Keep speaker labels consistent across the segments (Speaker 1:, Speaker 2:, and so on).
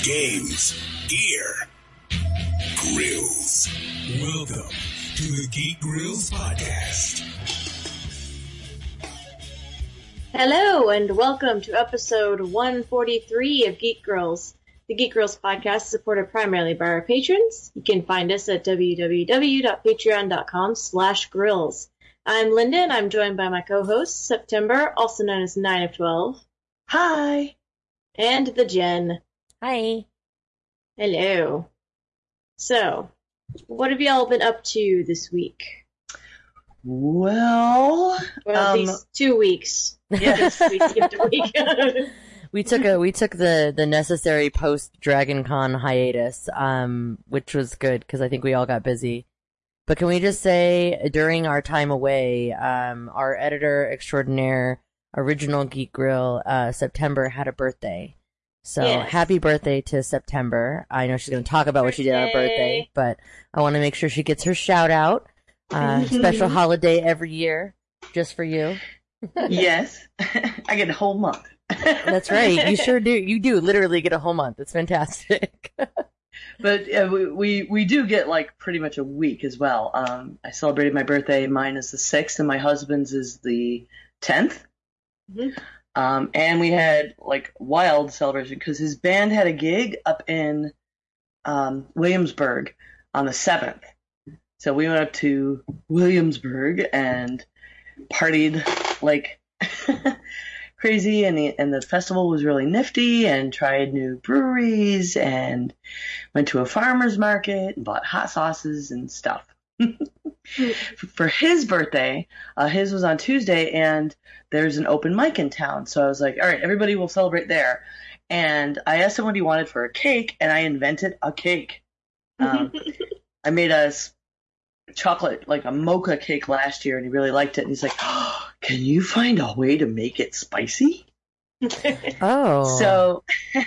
Speaker 1: games, gear, grills. Welcome to the Geek Grills Podcast.
Speaker 2: Hello, and welcome to episode 143 of Geek Grills. The Geek Grills Podcast is supported primarily by our patrons. You can find us at www.patreon.com/grills. I'm Linda, and I'm joined by my co-host, September, also known as 9 of 12.
Speaker 3: Hi.
Speaker 2: And the Jen.
Speaker 4: Hi.
Speaker 2: Hello. So, what have y'all been up to this week?
Speaker 3: Well,
Speaker 2: these 2 weeks.
Speaker 3: Yes.
Speaker 2: We skipped a week.
Speaker 4: We took the necessary post Dragon Con hiatus, which was good because I think we all got busy. But can we just say during our time away, our editor extraordinaire, original Geek Grill, September had a birthday. So
Speaker 2: yes.
Speaker 4: Happy birthday to September. I know she's going to talk about what she did on her birthday, but I want to make sure she gets her shout out. Special holiday every year, just for you.
Speaker 3: Yes. I get a whole month.
Speaker 4: That's right. You sure do. You do literally get a whole month. It's fantastic.
Speaker 3: But we do get like pretty much a week as well. I celebrated my birthday. Mine is the 6th and my husband's is the 10th.
Speaker 2: Mm-hmm.
Speaker 3: And we had like wild celebration because his band had a gig up in Williamsburg on the 7th. So we went up to Williamsburg and partied like crazy, and the festival was really nifty, and tried new breweries and went to a farmer's market and bought hot sauces and stuff. For his birthday, his was on Tuesday, and there's an open mic in town. So I was like, all right, everybody will celebrate there. And I asked him what he wanted for a cake, and I invented a cake. I made a chocolate, like a mocha cake last year, and he really liked it. And he's like, oh, can you find a way to make it spicy?
Speaker 4: Oh.
Speaker 3: So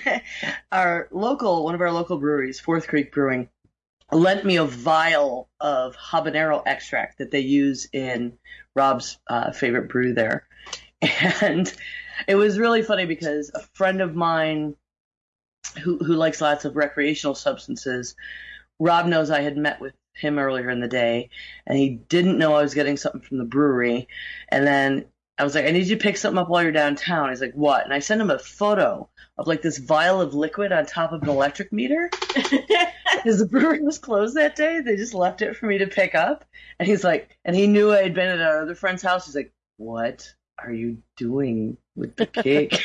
Speaker 3: one of our local breweries, Fourth Creek Brewing, lent me a vial of habanero extract that they use in Rob's favorite brew there. And it was really funny because a friend of mine who likes lots of recreational substances, Rob knows I had met with him earlier in the day, and he didn't know I was getting something from the brewery. And then I was like, I need you to pick something up while you're downtown. He's like, what? And I sent him a photo of like this vial of liquid on top of an electric meter. Because the brewery was closed that day. They just left it for me to pick up. And he's like, and he knew I had been at our other friend's house. He's like, what are you doing with the cake?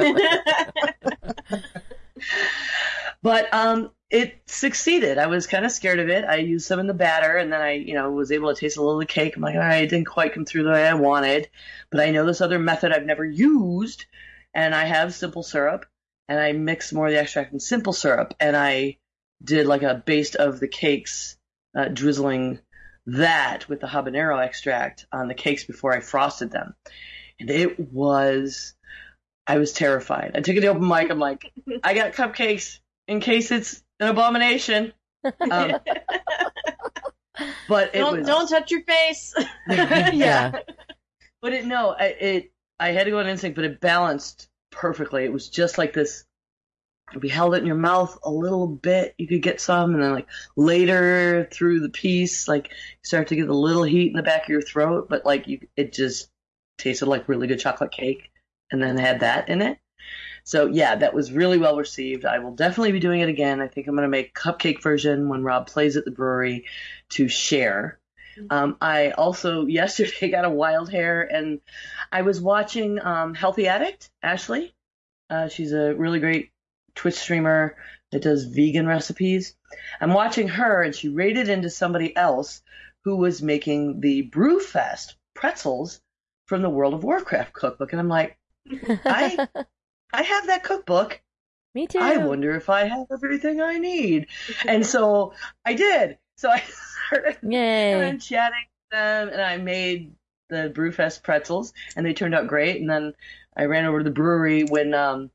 Speaker 3: But it succeeded. I was kind of scared of it. I used some in the batter, and then I, was able to taste a little of the cake. I'm like, all right, it didn't quite come through the way I wanted, but I know this other method I've never used, and I have simple syrup, and I mixed more of the extract in simple syrup, and I did like a base of the cakes, drizzling that with the habanero extract on the cakes before I frosted them. And I was terrified. I took it to open mic. I'm like, I got cupcakes in case it's an abomination. But
Speaker 2: don't touch your face.
Speaker 3: Yeah. But I had to go on instinct, but it balanced perfectly. It was just like this. If you held it in your mouth a little bit, you could get some, and then like later through the piece, like you start to get a little heat in the back of your throat, but like it just tasted like really good chocolate cake, and then had that in it. So yeah, that was really well received. I will definitely be doing it again. I think I'm going to make cupcake version when Rob plays at the brewery to share. I also yesterday got a wild hair, and I was watching Healthy Addict, Ashley. She's a really great Twitch streamer that does vegan recipes. I'm watching her, and she rated into somebody else who was making the Brewfest pretzels from the World of Warcraft cookbook. And I'm like, I have that cookbook.
Speaker 4: Me too.
Speaker 3: I wonder if I have everything I need. And so I did. So I started chatting with them, and I made the Brewfest pretzels, and they turned out great. And then I ran over to the brewery when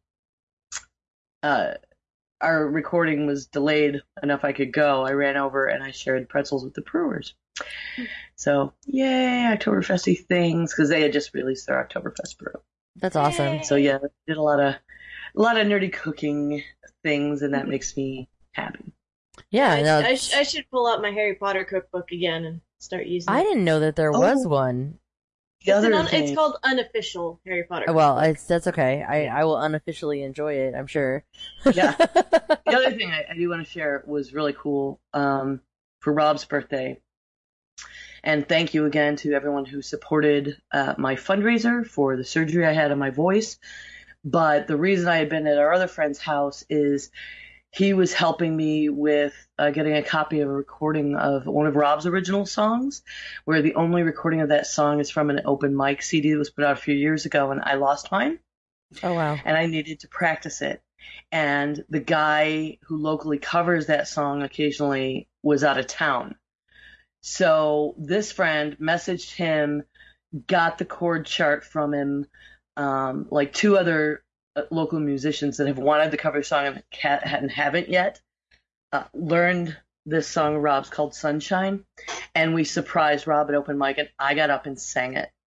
Speaker 3: our recording was delayed enough I could go. I ran over and I shared pretzels with the brewers. So, yay, Oktoberfesty things, because they had just released their Oktoberfest brew.
Speaker 4: That's awesome.
Speaker 3: So, yeah, did a lot of a lot of nerdy cooking things, and that makes me happy.
Speaker 4: Yeah, no,
Speaker 2: I should pull out my Harry Potter cookbook again and start using it.
Speaker 4: I didn't know that there was one.
Speaker 2: It's called Unofficial Harry Potter.
Speaker 4: Well, that's okay. I will unofficially enjoy it, I'm sure.
Speaker 3: Yeah. The other thing I do want to share was really cool for Rob's birthday. And thank you again to everyone who supported my fundraiser for the surgery I had on my voice. But the reason I had been at our other friend's house is he was helping me with getting a copy of a recording of one of Rob's original songs, where the only recording of that song is from an open mic CD that was put out a few years ago, and I lost mine.
Speaker 4: Oh, wow.
Speaker 3: And I needed to practice it. And the guy who locally covers that song occasionally was out of town. So this friend messaged him, got the chord chart from him, like two other local musicians that have wanted to cover the song and haven't yet, learned this song of Rob's called Sunshine, and we surprised Rob at open mic, and I got up and sang it.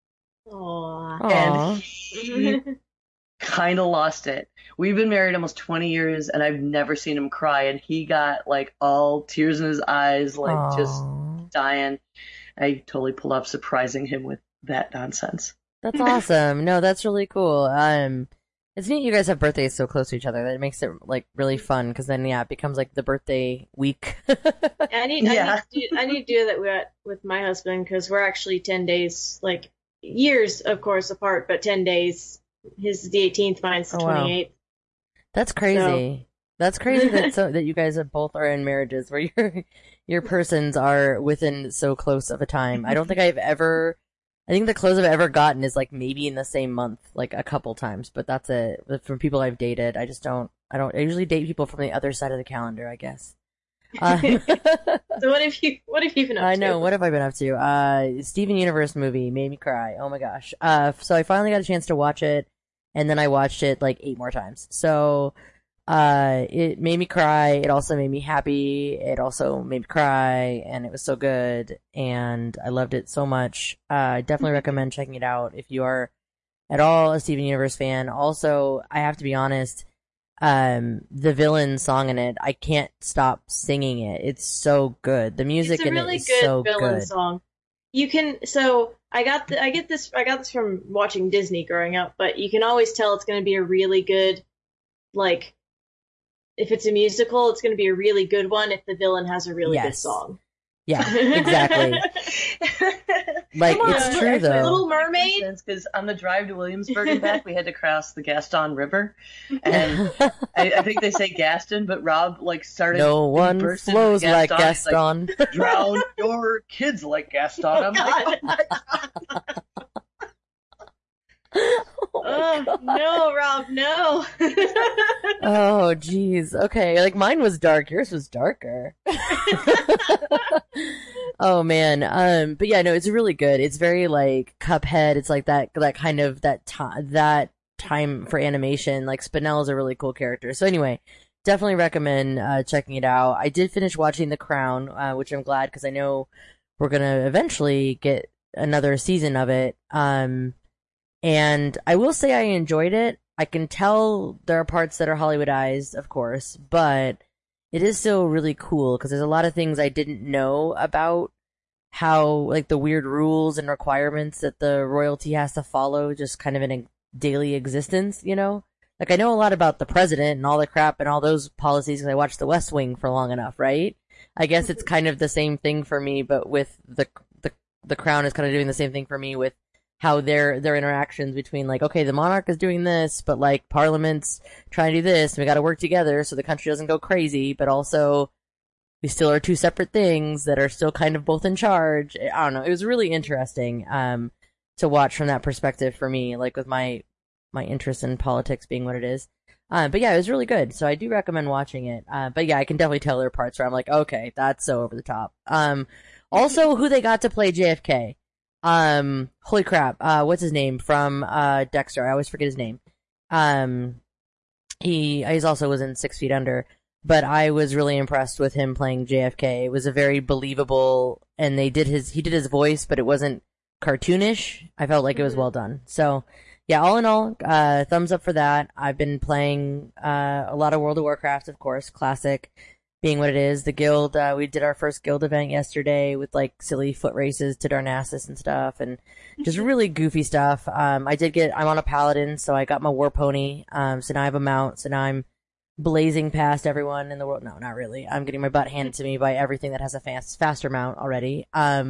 Speaker 2: Aww.
Speaker 3: And he kind of lost it. We've been married almost 20 years, and I've never seen him cry, and he got like all tears in his eyes, like just dying. I totally pulled up surprising him with that nonsense.
Speaker 4: That's awesome. No, that's really cool. It's neat you guys have birthdays so close to each other. That makes it like really fun because then it becomes like the birthday week.
Speaker 2: I need to do that with my husband because we're actually 10 days, like years of course apart, but 10 days. His is the 18th, mine's the 28th. Wow.
Speaker 4: That's crazy. So. That's crazy that you guys both are in marriages where your persons are within so close of a time. I don't think I think the closest I've ever gotten is like maybe in the same month, like a couple times, but that's it. From people I've dated, I usually date people from the other side of the calendar, I guess.
Speaker 2: So what have you been up to?
Speaker 4: I know, what have I been up to? Steven Universe movie made me cry. Oh my gosh. So I finally got a chance to watch it, and then I watched it like 8 more times. So, it made me cry. It also made me happy. It also made me cry, and it was so good, and I loved it so much. I definitely recommend checking it out if you are at all a Steven Universe fan. Also, I have to be honest, the villain song in it, I can't stop singing it. It's so good. The music in it is so good. It's a really good villain song.
Speaker 2: I got this from watching Disney growing up, but you can always tell it's going to be a really good, like, if it's a musical, it's going to be a really good one if the villain has a really good song.
Speaker 4: Yeah, exactly. Like, it's true, though.
Speaker 2: Little Mermaid?
Speaker 3: Because on the drive to Williamsburg and back, we had to cross the Gaston River. And I think they say Gaston, but Rob, like, started...
Speaker 4: No one flows like Gaston.
Speaker 3: Like, drown your kids like Gaston. I'm like, oh my God.
Speaker 2: Oh, no, Rob, no.
Speaker 4: Oh, jeez. Okay, like mine was dark. Yours was darker. Oh man. But yeah, no, it's really good. It's very like Cuphead. It's like that kind of that time for animation. Like Spinell's a really cool character. So anyway, definitely recommend checking it out. I did finish watching The Crown, which I'm glad because I know we're gonna eventually get another season of it. And I will say I enjoyed it. I can tell there are parts that are Hollywoodized, of course, but it is still really cool because there's a lot of things I didn't know about how, like, the weird rules and requirements that the royalty has to follow just kind of in a daily existence, you know? Like, I know a lot about the president and all the crap and all those policies because I watched The West Wing for long enough, right? I guess it's kind of the same thing for me, but with the Crown is kind of doing the same thing for me with how their interactions between, like, okay, the monarch is doing this, but, like, Parliament's trying to do this, and we gotta work together so the country doesn't go crazy, but also we still are two separate things that are still kind of both in charge. I don't know. It was really interesting to watch from that perspective for me, like, with my interest in politics being what it is. But yeah, it was really good, so I do recommend watching it. But yeah, I can definitely tell there are parts where I'm like, okay, that's so over the top. Also, who they got to play JFK. Holy crap, what's his name from Dexter? I always forget his name. He's also was in 6 Feet Under, but I was really impressed with him playing JFK. It was a very believable, and he did his voice, but it wasn't cartoonish. I felt like it was well done. So yeah, all in all, thumbs up for that. I've been playing a lot of World of Warcraft, of course, classic being what it is. The guild, we did our first guild event yesterday with like silly foot races to Darnassus and stuff, and just really goofy stuff. I'm on a paladin, so I got my war pony. So now I have a mount, so now I'm blazing past everyone in the world. No, not really. I'm getting my butt handed to me by everything that has a faster mount already.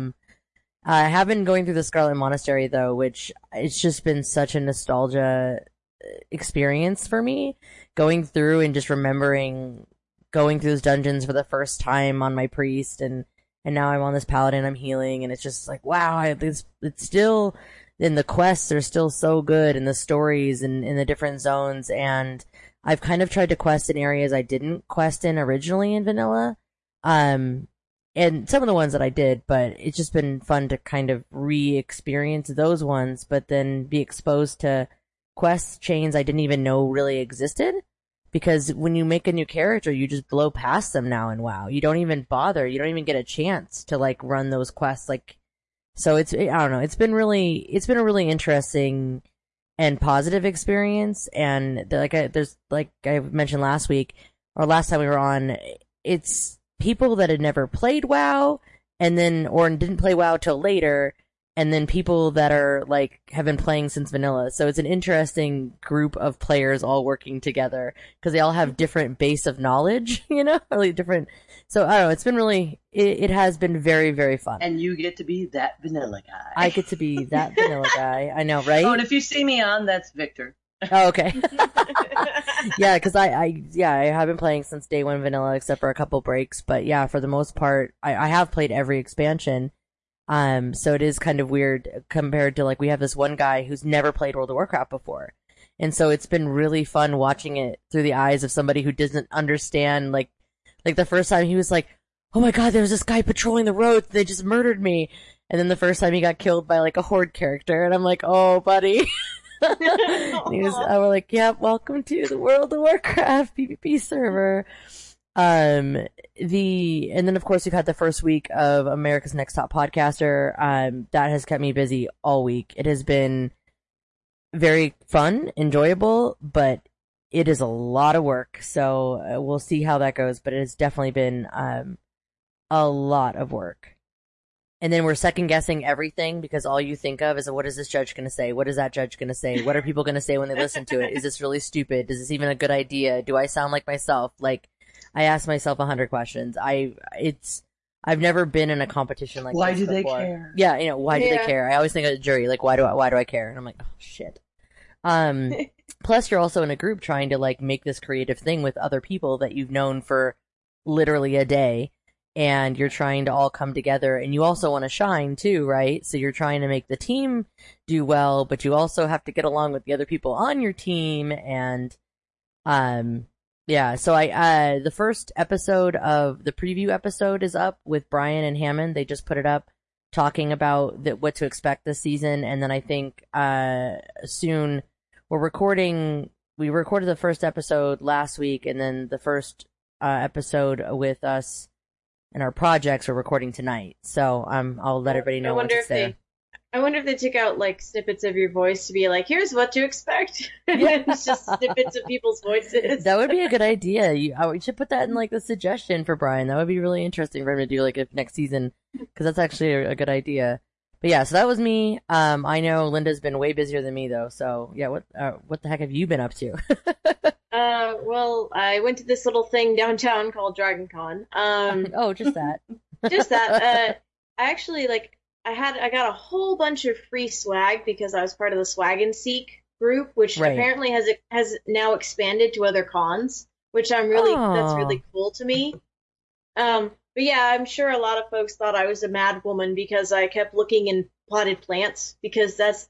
Speaker 4: I have been going through the Scarlet Monastery though, which it's just been such a nostalgia experience for me, going through and just remembering going through those dungeons for the first time on my priest, and now I'm on this paladin, I'm healing, and it's just like, wow, it's still, and the quests are still so good, and the stories and in the different zones, and I've kind of tried to quest in areas I didn't quest in originally in vanilla. And some of the ones that I did, but it's just been fun to kind of re-experience those ones, but then be exposed to quest chains I didn't even know really existed. Because when you make a new character, you just blow past them now in WoW. You don't even bother. You don't even get a chance to like run those quests. Like, so I don't know. It's been a really interesting and positive experience. And there's like I mentioned last week or last time we were on, it's people that had never played WoW or didn't play WoW till later, and then people that are like have been playing since vanilla. So it's an interesting group of players all working together because they all have different base of knowledge, really different. So I don't know, it's been it has been very, very fun.
Speaker 3: And you get to be that vanilla guy.
Speaker 4: I get to be that vanilla guy. I know, right?
Speaker 3: Oh, and if you see me on, that's Victor.
Speaker 4: Oh, okay. Yeah, because I have been playing since day one vanilla, except for a couple breaks. But yeah, for the most part, I have played every expansion. So it is kind of weird compared to like we have this one guy who's never played World of Warcraft before, and so it's been really fun watching it through the eyes of somebody who doesn't understand. Like the first time he was like, "Oh my god, there was this guy patrolling the roads. They just murdered me." And then the first time he got killed by like a horde character, and I'm like, "Oh, buddy." We're like, "Yeah, welcome to the World of Warcraft PvP server." And then of course we've had the first week of America's Next Top Podcaster. That has kept me busy all week. It has been very fun, enjoyable, but it is a lot of work. So we'll see how that goes, but it has definitely been, a lot of work. And then we're second guessing everything because all you think of is, what is this judge going to say? What is that judge going to say? What are people going to say when they listen to it? Is this really stupid? Is this even a good idea? Do I sound like myself? Like, I ask myself 100 questions. I've never been in a competition like
Speaker 3: why
Speaker 4: this
Speaker 3: do
Speaker 4: before.
Speaker 3: They care?
Speaker 4: Yeah, why do they care? I always think of the jury, like, why do I care? And I'm like, oh shit. Plus you're also in a group trying to like make this creative thing with other people that you've known for literally a day, and you're trying to all come together, and you also want to shine too, right? So you're trying to make the team do well, but you also have to get along with the other people on your team, and yeah, so the first episode of the preview episode is up with Brian and Hammond. They just put it up talking about what to expect this season. And then I think, soon we recorded the first episode last week, and then the first, episode with us and our projects we're recording tonight. So, I'll let everybody know once it's there.
Speaker 2: I wonder if they took out like snippets of your voice to be like, here's what to expect. Yeah. It's just snippets of people's voices.
Speaker 4: That would be a good idea. We should put that in like the suggestion for Brian. That would be really interesting for him to do like next season, because that's actually a good idea. But yeah, so that was me. I know Linda's been way busier than me though. So yeah, what the heck have you been up to?
Speaker 2: Well, I went to this little thing downtown called Dragon Con.
Speaker 4: Oh, just that.
Speaker 2: Just that. I actually I got a whole bunch of free swag because I was part of the Swag and Seek group, which apparently has now expanded to other cons, which that's really cool to me. But yeah, I'm sure a lot of folks thought I was a mad woman because I kept looking in potted plants, because that's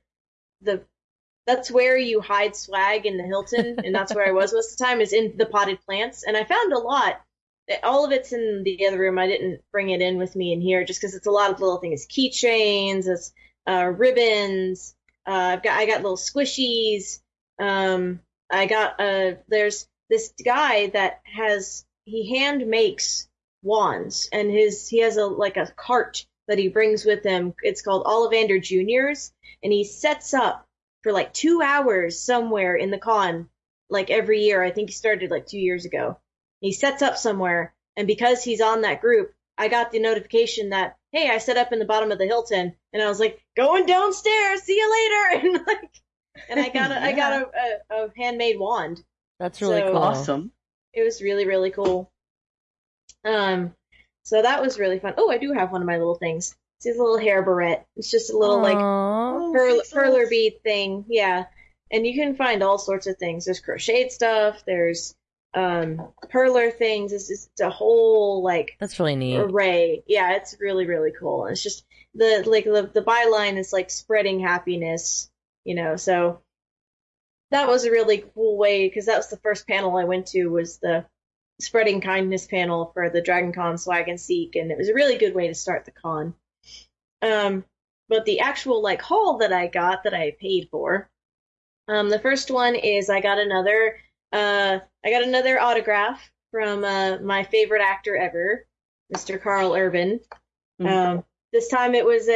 Speaker 2: that's where you hide swag in the Hilton, and that's where I was most of the time, is in the potted plants. And I found a lot. All of it's in the other room. I didn't bring it in with me in here just because it's a lot of little things. Keychains, it's ribbons. I got little squishies. There's this guy that he hand makes wands, and he has a cart that he brings with him. It's called Ollivander Juniors, and he sets up for like 2 hours somewhere in the con, like every year. I think he started like 2 years ago. He sets up somewhere, and because he's on that group, I got the notification that, hey, I set up in the bottom of the Hilton, and I was like, going downstairs, see you later, and I got I got a handmade wand.
Speaker 4: That's really cool.
Speaker 3: Awesome.
Speaker 2: It was really, really cool. So that was really fun. Oh, I do have one of my little things. It's his little hair barrette. It's just a little like perler bead thing. Yeah. And you can find all sorts of things. There's crocheted stuff. There's perler things. It's a whole like
Speaker 4: That's really neat.
Speaker 2: array. Yeah, it's really, really cool. And it's just the byline is like spreading happiness, so that was a really cool way, because that was the first panel I went to, was the spreading kindness panel for the Dragon Con Swag and Seek, and it was a really good way to start the con. But the actual like haul that I got that I paid for, the first one is I got another autograph from my favorite actor ever, Mr. Carl Urban.
Speaker 3: Mm-hmm.
Speaker 2: This time it was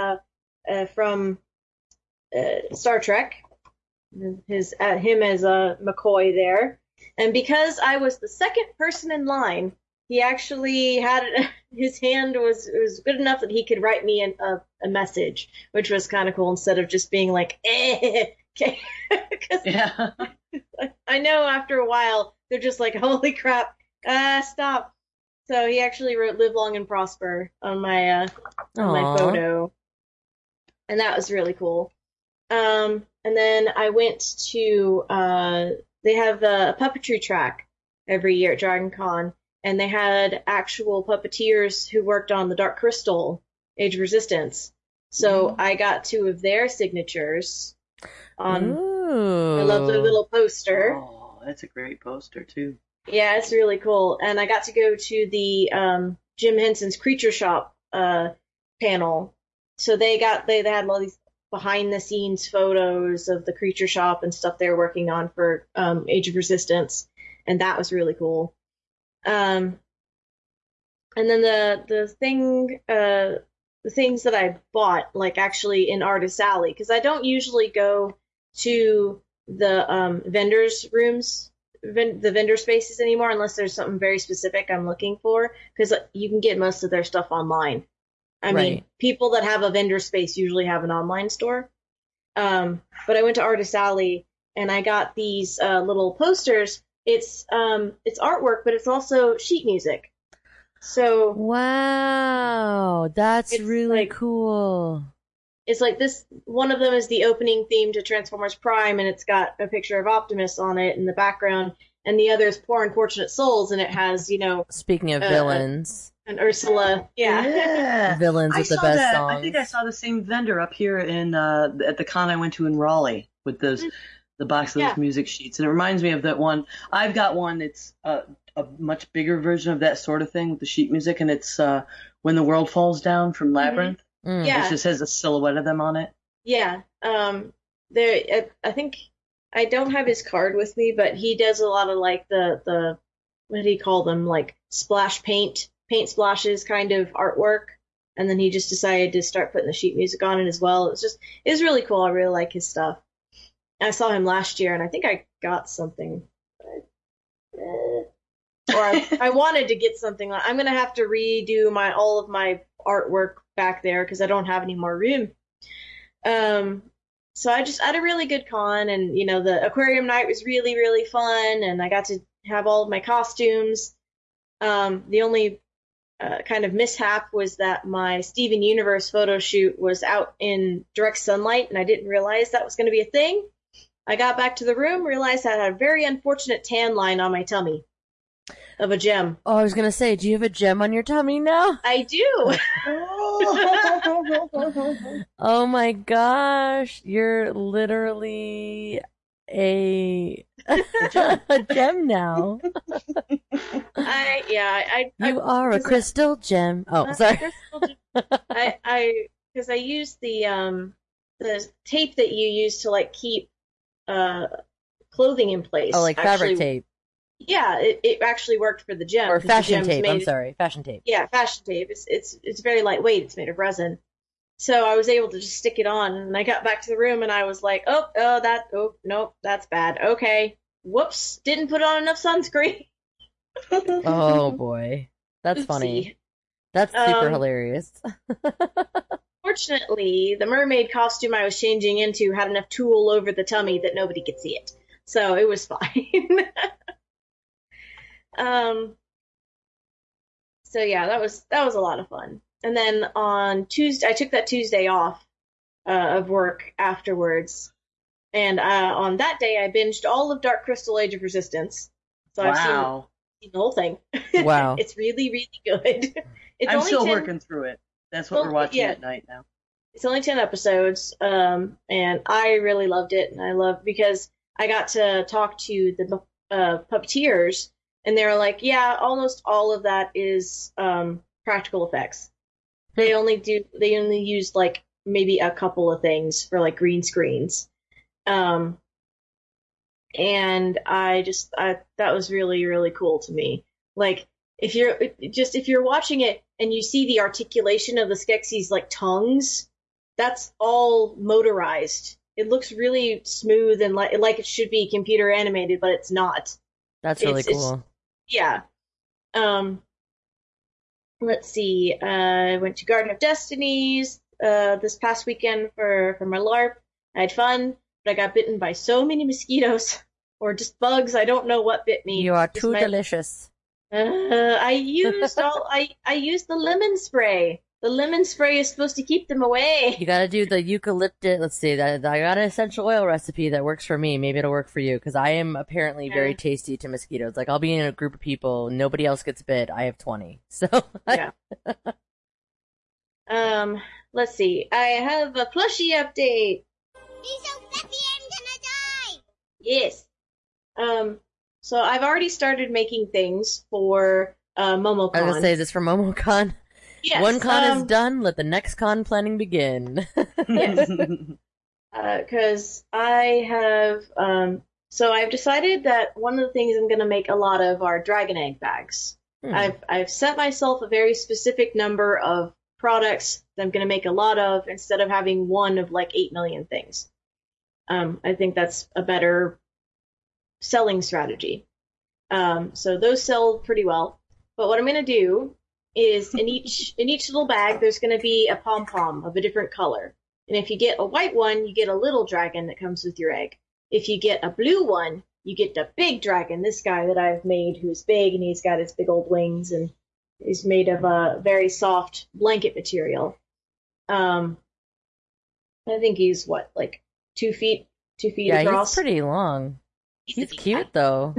Speaker 2: from Star Trek. Him as McCoy there, and because I was the second person in line, he actually had his hand was good enough that he could write me a message, which was kind of cool, instead of just being like, okay.
Speaker 3: Yeah.
Speaker 2: I know after a while they're just like, holy crap, stop. So he actually wrote "Live Long and Prosper" on my photo, and that was really cool. And then I went to, they have a puppetry track every year at Dragon Con, and they had actual puppeteers who worked on the Dark Crystal Age of Resistance. So I got 2 of their signatures on my lovely little poster.
Speaker 3: Oh, that's a great poster, too.
Speaker 2: Yeah, it's really cool. And I got to go to the Jim Henson's Creature Shop panel. So they had all these behind the scenes photos of the Creature Shop and stuff they're working on for Age of Resistance, and that was really cool. And then the things that I bought, like actually in Artist Alley, because I don't usually go to the vendors rooms, the vendor spaces anymore, unless there's something very specific I'm looking for, because you can get most of their stuff online. I mean, people that have a vendor space usually have an online store. But I went to Artist Alley and I got these little posters. It's artwork, but it's also sheet music. So
Speaker 4: wow, that's really cool.
Speaker 2: It's like this. One of them is the opening theme to Transformers Prime, and it's got a picture of Optimus on it in the background. And the other is Poor Unfortunate Souls, and it has,
Speaker 4: Speaking of villains.
Speaker 2: And Ursula, yeah.
Speaker 4: Villains with the best songs.
Speaker 3: I think I saw the same vendor up here in at the con I went to in Raleigh with the box of those music sheets, and it reminds me of that one. I've got one. It's a much bigger version of that sort of thing with the sheet music, and it's When the World Falls Down from Labyrinth.
Speaker 4: Mm.
Speaker 2: Yeah,
Speaker 3: it just has a silhouette of them on it.
Speaker 2: Yeah, there. I think I don't have his card with me, but he does a lot of like the what do you call them, like splash paint splashes kind of artwork, and then he just decided to start putting the sheet music on it as well. It's really cool. I really like his stuff. I saw him last year, and I think I got something, or I wanted to get something. I'm gonna have to redo all of my artwork back there because I don't have any more room. So I had a really good con, and the aquarium night was really, really fun, and I got to have all of my costumes. The only kind of mishap was that my Steven Universe photo shoot was out in direct sunlight, and I didn't realize that was going to be a thing. I got back to the room, realized I had a very unfortunate tan line on my tummy of a gem.
Speaker 4: Oh, I was going to say, do you have a gem on your tummy now?
Speaker 2: I do.
Speaker 4: Oh my gosh, you're literally a gem now.
Speaker 2: You
Speaker 4: are a crystal gem. Oh, sorry.
Speaker 2: Because I used the tape that you use to like keep clothing in place.
Speaker 4: Oh, like fabric tape.
Speaker 2: Yeah, it actually worked for the gem.
Speaker 4: Or fashion tape. I'm sorry, fashion tape.
Speaker 2: Yeah, fashion tape. It's very lightweight. It's made of resin. So I was able to just stick it on, and I got back to the room, and I was like, oh, nope, that's bad. Okay, whoops, didn't put on enough sunscreen.
Speaker 4: Oh boy, that's funny.
Speaker 2: Oopsie.
Speaker 4: That's super hilarious.
Speaker 2: Fortunately, the mermaid costume I was changing into had enough tulle over the tummy that nobody could see it, so it was fine. So yeah, that was a lot of fun. And then on Tuesday, I took that Tuesday off of work afterwards, and on that day I binged all of Dark Crystal: Age of Resistance. So I've seen the whole thing.
Speaker 4: Wow,
Speaker 2: it's really, really good.
Speaker 3: I'm still working through it. That's what we're watching at night now.
Speaker 2: It's only 10 episodes, and I really loved it, and because I got to talk to the puppeteers, and they were like, yeah, almost all of that is practical effects. They only use like maybe a couple of things for like green screens. And that was really, really cool to me. Like, if you're watching it and you see the articulation of the Skeksis like tongues, that's all motorized. It looks really smooth and like it should be computer animated, but it's not.
Speaker 4: That's really cool.
Speaker 2: Yeah. Let's see. I went to Garden of Destinies this past weekend for my LARP. I had fun, but I got bitten by so many mosquitoes or just bugs. I don't know what bit me.
Speaker 4: You are too delicious.
Speaker 2: I used the lemon spray. The lemon spray is supposed to keep them away.
Speaker 4: You gotta do the eucalyptus. Let's see. I got an essential oil recipe that works for me. Maybe it'll work for you, because I am apparently very tasty to mosquitoes. Like, I'll be in a group of people, nobody else gets bit. I have 20. So
Speaker 2: yeah. Let's see. I have a plushie update.
Speaker 5: He's so fluffy, I'm gonna die.
Speaker 2: Yes. So I've already started making things for MomoCon.
Speaker 4: I was gonna say, is this for MomoCon?
Speaker 2: Yes.
Speaker 4: One con is done, let the next con planning begin.
Speaker 2: Yes. Because I have, so I've decided that one of the things I'm going to make a lot of are dragon egg bags. I've set myself a very specific number of products that I'm going to make a lot of, instead of having one of like 8 million things. I think that's a better selling strategy. So those sell pretty well. But what I'm going to do is in each little bag, there's going to be a pom-pom of a different color. And if you get a white one, you get a little dragon that comes with your egg. If you get a blue one, you get the big dragon, this guy that I've made, who's big, and he's got his big old wings, and he's made of a very soft blanket material. I think he's, like 2 feet across?
Speaker 4: Yeah, he's pretty long. He's cute, though.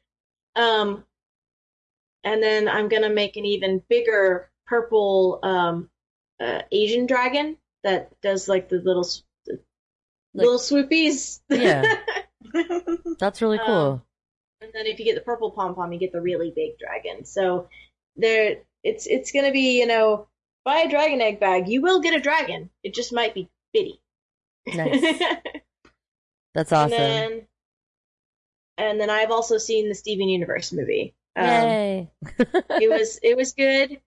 Speaker 2: And then I'm going to make an even bigger purple Asian dragon that does like the little swoopies.
Speaker 4: Yeah. That's really cool.
Speaker 2: And then if you get the purple pom-pom, you get the really big dragon. So it's going to be, buy a dragon egg bag. You will get a dragon. It just might be bitty.
Speaker 4: Nice. That's awesome.
Speaker 2: And then I've also seen the Steven Universe movie.
Speaker 4: Yay!
Speaker 2: It was good.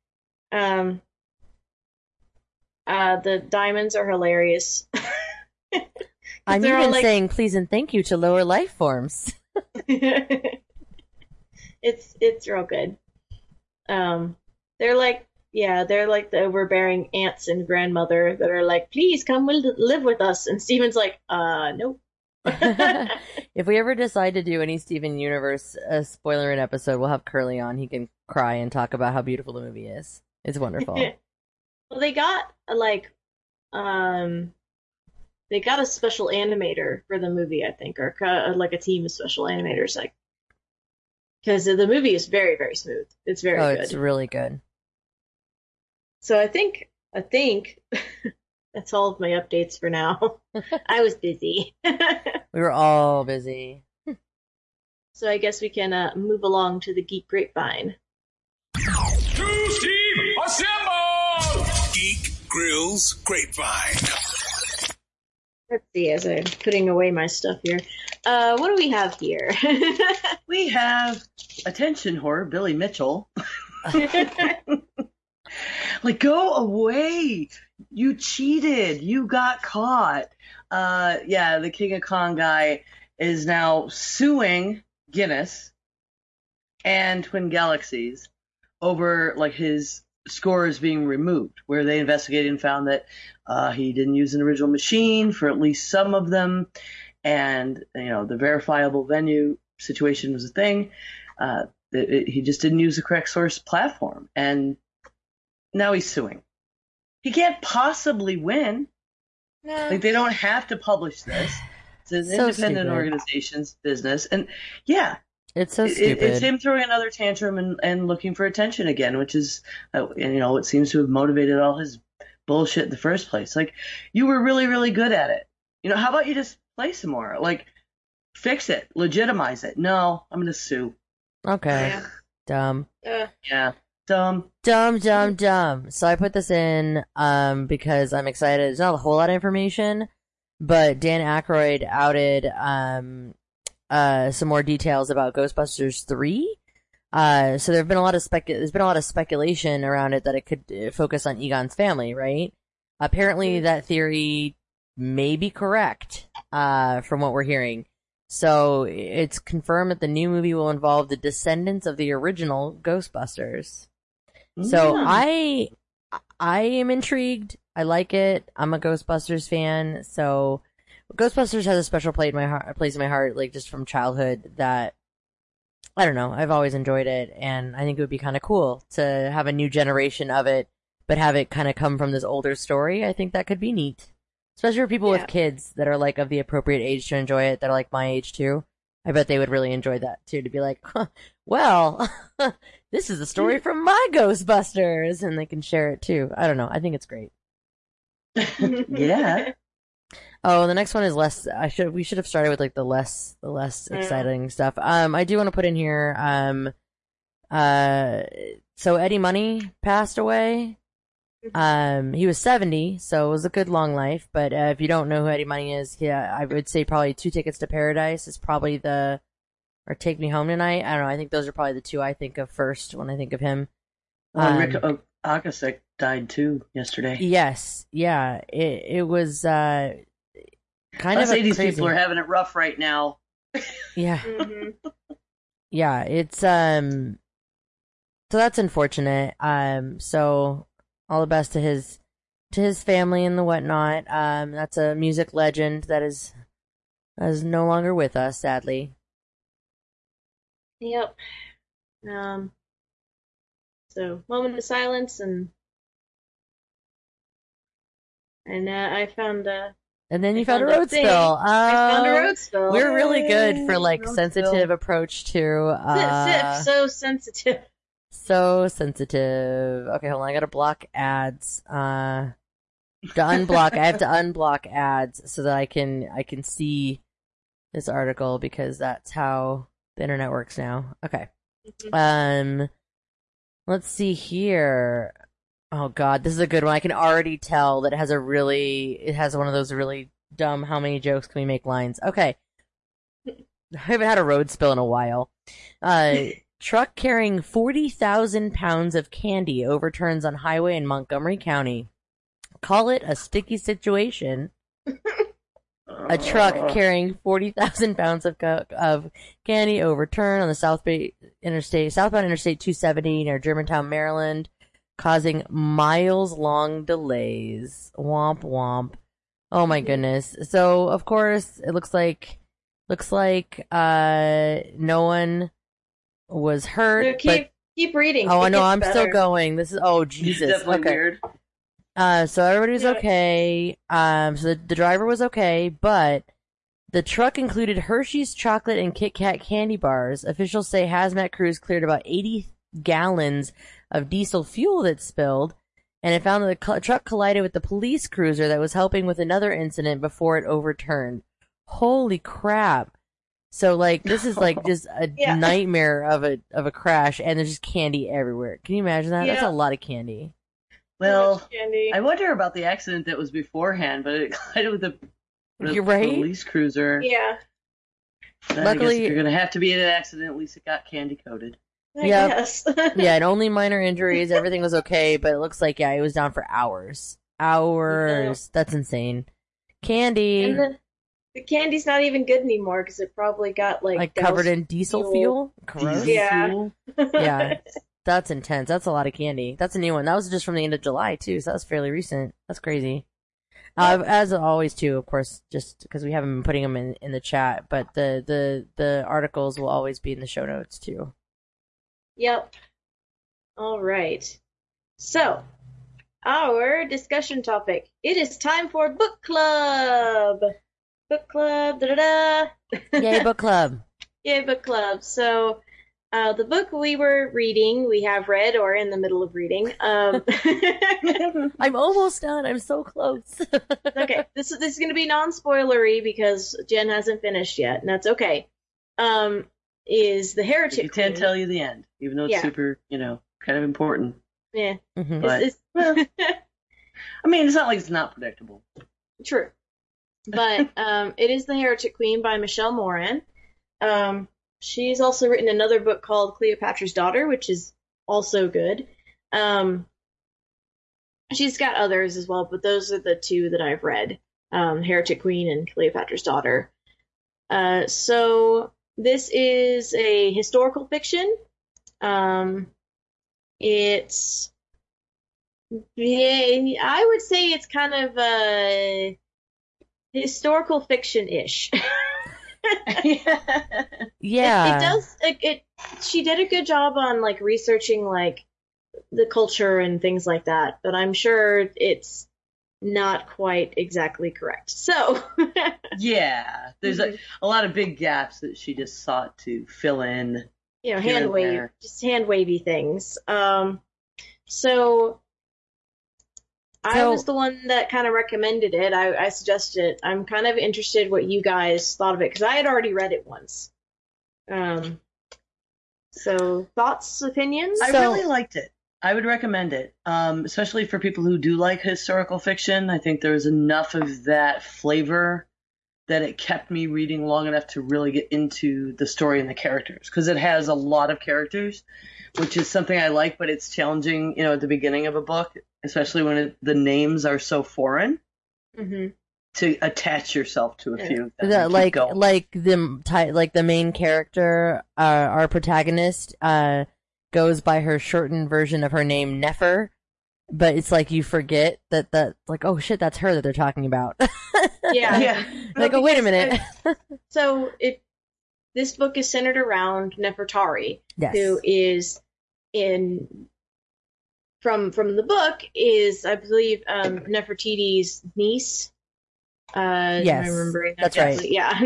Speaker 2: The diamonds are hilarious.
Speaker 4: I'm even saying please and thank you to lower life forms.
Speaker 2: It's real good. They're like the overbearing aunts and grandmother that are like, please come live with us, and Steven's like, nope.
Speaker 4: If we ever decide to do any Steven Universe spoiler in episode, we'll have Curly on. He can cry and talk about how beautiful the movie is. It's wonderful.
Speaker 2: Well, they got a special animator for the movie, I think, or like a team of special animators, like, because the movie is very, very smooth. It's very good.
Speaker 4: It's really good.
Speaker 2: So I think that's all of my updates for now. I was busy.
Speaker 4: We were all busy.
Speaker 2: So I guess we can move along to the Geek Grapevine.
Speaker 1: Two Steve, assemble! Geek Grills Grapevine.
Speaker 2: Let's see, as I'm putting away my stuff here. What do we have here?
Speaker 3: We have Attention Horror, Billy Mitchell. Like, go away. You cheated. You got caught. Yeah, the King of Kong guy is now suing Guinness and Twin Galaxies over like his scores being removed, where they investigated and found that he didn't use an original machine for at least some of them, and the verifiable venue situation was a thing. He just didn't use the correct source platform, and now he's suing. He can't possibly win.
Speaker 2: No.
Speaker 3: Like, they don't have to publish this. It's an
Speaker 4: So
Speaker 3: independent
Speaker 4: stupid.
Speaker 3: organization's business. And yeah,
Speaker 4: It's so stupid.
Speaker 3: it's him throwing another tantrum and looking for attention again, which is, what seems to have motivated all his bullshit in the first place. Like, you were really, really good at it. How about you just play some more? Like, fix it. Legitimize it. No, I'm going to sue.
Speaker 4: Okay.
Speaker 2: Yeah.
Speaker 4: Dumb.
Speaker 3: Yeah. Dumb.
Speaker 4: Dumb. So I put this in because I'm excited. There's not a whole lot of information, but Dan Aykroyd outed some more details about Ghostbusters 3. So there's been a lot of speculation around it that it could focus on Egon's family, right? Apparently that theory may be correct from what we're hearing. So it's confirmed that the new movie will involve the descendants of the original Ghostbusters. So I am intrigued. I like it. I'm a Ghostbusters fan. So Ghostbusters has a special place in my heart, like just from childhood, that I don't know. I've always enjoyed it, and I think it would be kind of cool to have a new generation of it, but have it kind of come from this older story. I think that could be neat, especially for people with kids that are like of the appropriate age to enjoy it, that are like my age too. I bet they would really enjoy that too, to be like, well, this is a story from my Ghostbusters, and they can share it too. I don't know. I think it's great.
Speaker 3: Yeah.
Speaker 4: Oh, the next one is less. We should have started with like the less exciting stuff. I do want to put in here. So Eddie Money passed away. He was 70, so it was a good long life. But if you don't know who Eddie Money is, yeah, I would say probably Two Tickets to Paradise is probably or Take Me Home Tonight. I don't know. I think those are probably the two I think of first when I think of him.
Speaker 3: Rick Ocasek died too yesterday.
Speaker 4: Yes, yeah. It was kind
Speaker 3: Us
Speaker 4: of
Speaker 3: 80s
Speaker 4: crazy.
Speaker 3: people are having it rough right now.
Speaker 4: Yeah.
Speaker 2: Mm-hmm.
Speaker 4: Yeah, it's so that's unfortunate. So all the best to his family and the whatnot. That's a music legend that is no longer with us, sadly.
Speaker 2: Yep. So moment of silence, and I found
Speaker 4: And then you
Speaker 2: I
Speaker 4: found a
Speaker 2: found a
Speaker 4: road
Speaker 2: thing.
Speaker 4: spill.
Speaker 2: I found a road spill.
Speaker 4: We're really good for like
Speaker 3: Road
Speaker 4: sensitive
Speaker 3: spill.
Speaker 4: approach to
Speaker 2: So sensitive.
Speaker 4: so sensitive. Okay, hold on. I gotta block ads. To unblock, I have to unblock ads so that I can see this article, because that's how the internet works now. Okay. Let's see here. Oh god, this is a good one. I can already tell that it has one of those really dumb how many jokes can we make lines. Okay. I haven't had a road spill in a while. Truck carrying 40,000 pounds of candy overturns on highway in Montgomery County. Call it a sticky situation. A truck carrying 40,000 pounds of candy overturned on the southbound Interstate 270 near Germantown, Maryland, causing miles-long delays. Womp womp. Oh my goodness. So, of course, it looks like no one was hurt.
Speaker 2: No, keep reading.
Speaker 4: Oh,
Speaker 2: It
Speaker 4: I know.
Speaker 2: gets
Speaker 4: I'm still
Speaker 2: better.
Speaker 4: going. This is, oh, Jesus.
Speaker 3: It's definitely
Speaker 4: Okay.
Speaker 3: weird.
Speaker 4: So everybody was
Speaker 2: Yeah.
Speaker 4: okay. So the driver was okay, but the truck included Hershey's chocolate and Kit Kat candy bars. Officials say hazmat crews cleared about 80 gallons of diesel fuel that spilled, and it found that the truck collided with the police cruiser that was helping with another incident before it overturned. Holy crap. So like this is like just a
Speaker 2: Yeah.
Speaker 4: nightmare of a crash, and there's just candy everywhere. Can you imagine that? That's
Speaker 2: Yeah.
Speaker 4: a lot of candy.
Speaker 2: So
Speaker 3: Well,
Speaker 2: much candy.
Speaker 3: I wonder about the accident that was beforehand, but it collided with the
Speaker 4: You're right.
Speaker 3: police cruiser.
Speaker 2: Yeah.
Speaker 3: I
Speaker 4: Luckily-
Speaker 3: guess if you're gonna have to be in an accident, at least it got candy coated.
Speaker 2: I
Speaker 4: Yep.
Speaker 2: guess.
Speaker 4: Yeah, and only minor injuries. Everything was okay, but it looks like, yeah, it was down for hours. hours. That's insane. Candy.
Speaker 2: And the candy's not even good anymore because it probably got
Speaker 4: like covered
Speaker 2: doused
Speaker 4: in diesel fuel. Gross.
Speaker 2: Yeah.
Speaker 4: Yeah. That's intense. That's a lot of candy. That's a new one. That was just from the end of July too, so that was fairly recent. That's crazy. As always too, of course, just because we haven't been putting them in the chat, but the articles will always be in the show notes too.
Speaker 2: Yep. All right. So, our discussion topic. It is time for book club. Book club. Da da da.
Speaker 4: Yay, book club.
Speaker 2: Yay, book club. So, the book we were reading, we have read or in the middle of reading.
Speaker 4: I'm almost done. I'm so close.
Speaker 2: Okay, this is going to be non-spoilery because Jen hasn't finished yet, and that's okay. Is The Heretic
Speaker 3: You can't
Speaker 2: Queen.
Speaker 3: tell you the end, even though it's
Speaker 2: Yeah.
Speaker 3: super, kind of important.
Speaker 2: Yeah.
Speaker 4: Mhm.
Speaker 3: But, well, I mean, it's not like it's not predictable.
Speaker 2: True. But it is The Heretic Queen by Michelle Moran. She's also written another book called Cleopatra's Daughter, which is also good. She's got others as well, but those are the two that I've read. Heretic Queen and Cleopatra's Daughter. So this is a historical fiction. It's, yeah, I would say it's kind of historical fiction-ish.
Speaker 4: Yeah.
Speaker 2: It does. She did a good job on like researching like the culture and things like that, but I'm sure it's not quite exactly correct. So
Speaker 3: Yeah, there's a lot of big gaps that she just sought to fill in.
Speaker 2: you know,
Speaker 3: Here and there.
Speaker 2: hand wavy things. So I was the one that kind of recommended it. I suggested it. I'm kind of interested what you guys thought of it because I had already read it once. So thoughts, opinions?
Speaker 3: I really liked it. I would recommend it, especially for people who do like historical fiction. I think there was enough of that flavor that it kept me reading long enough to really get into the story and the characters, because it has a lot of characters, which is something I like, but it's challenging, at the beginning of a book, especially when the names are so foreign, to attach yourself to a few of them.
Speaker 4: Like the main character, our protagonist, goes by her shortened version of her name, Nefer, but it's like you forget that like, oh shit, that's her that they're talking about.
Speaker 2: Yeah.
Speaker 4: Like, oh, wait a minute.
Speaker 2: So this book is centered around Nefertari,
Speaker 4: Yes.
Speaker 2: who is from the book is, I believe, Nefertiti's niece.
Speaker 4: Yes,
Speaker 2: am I remembering that
Speaker 4: that's right.
Speaker 2: correctly? Yeah.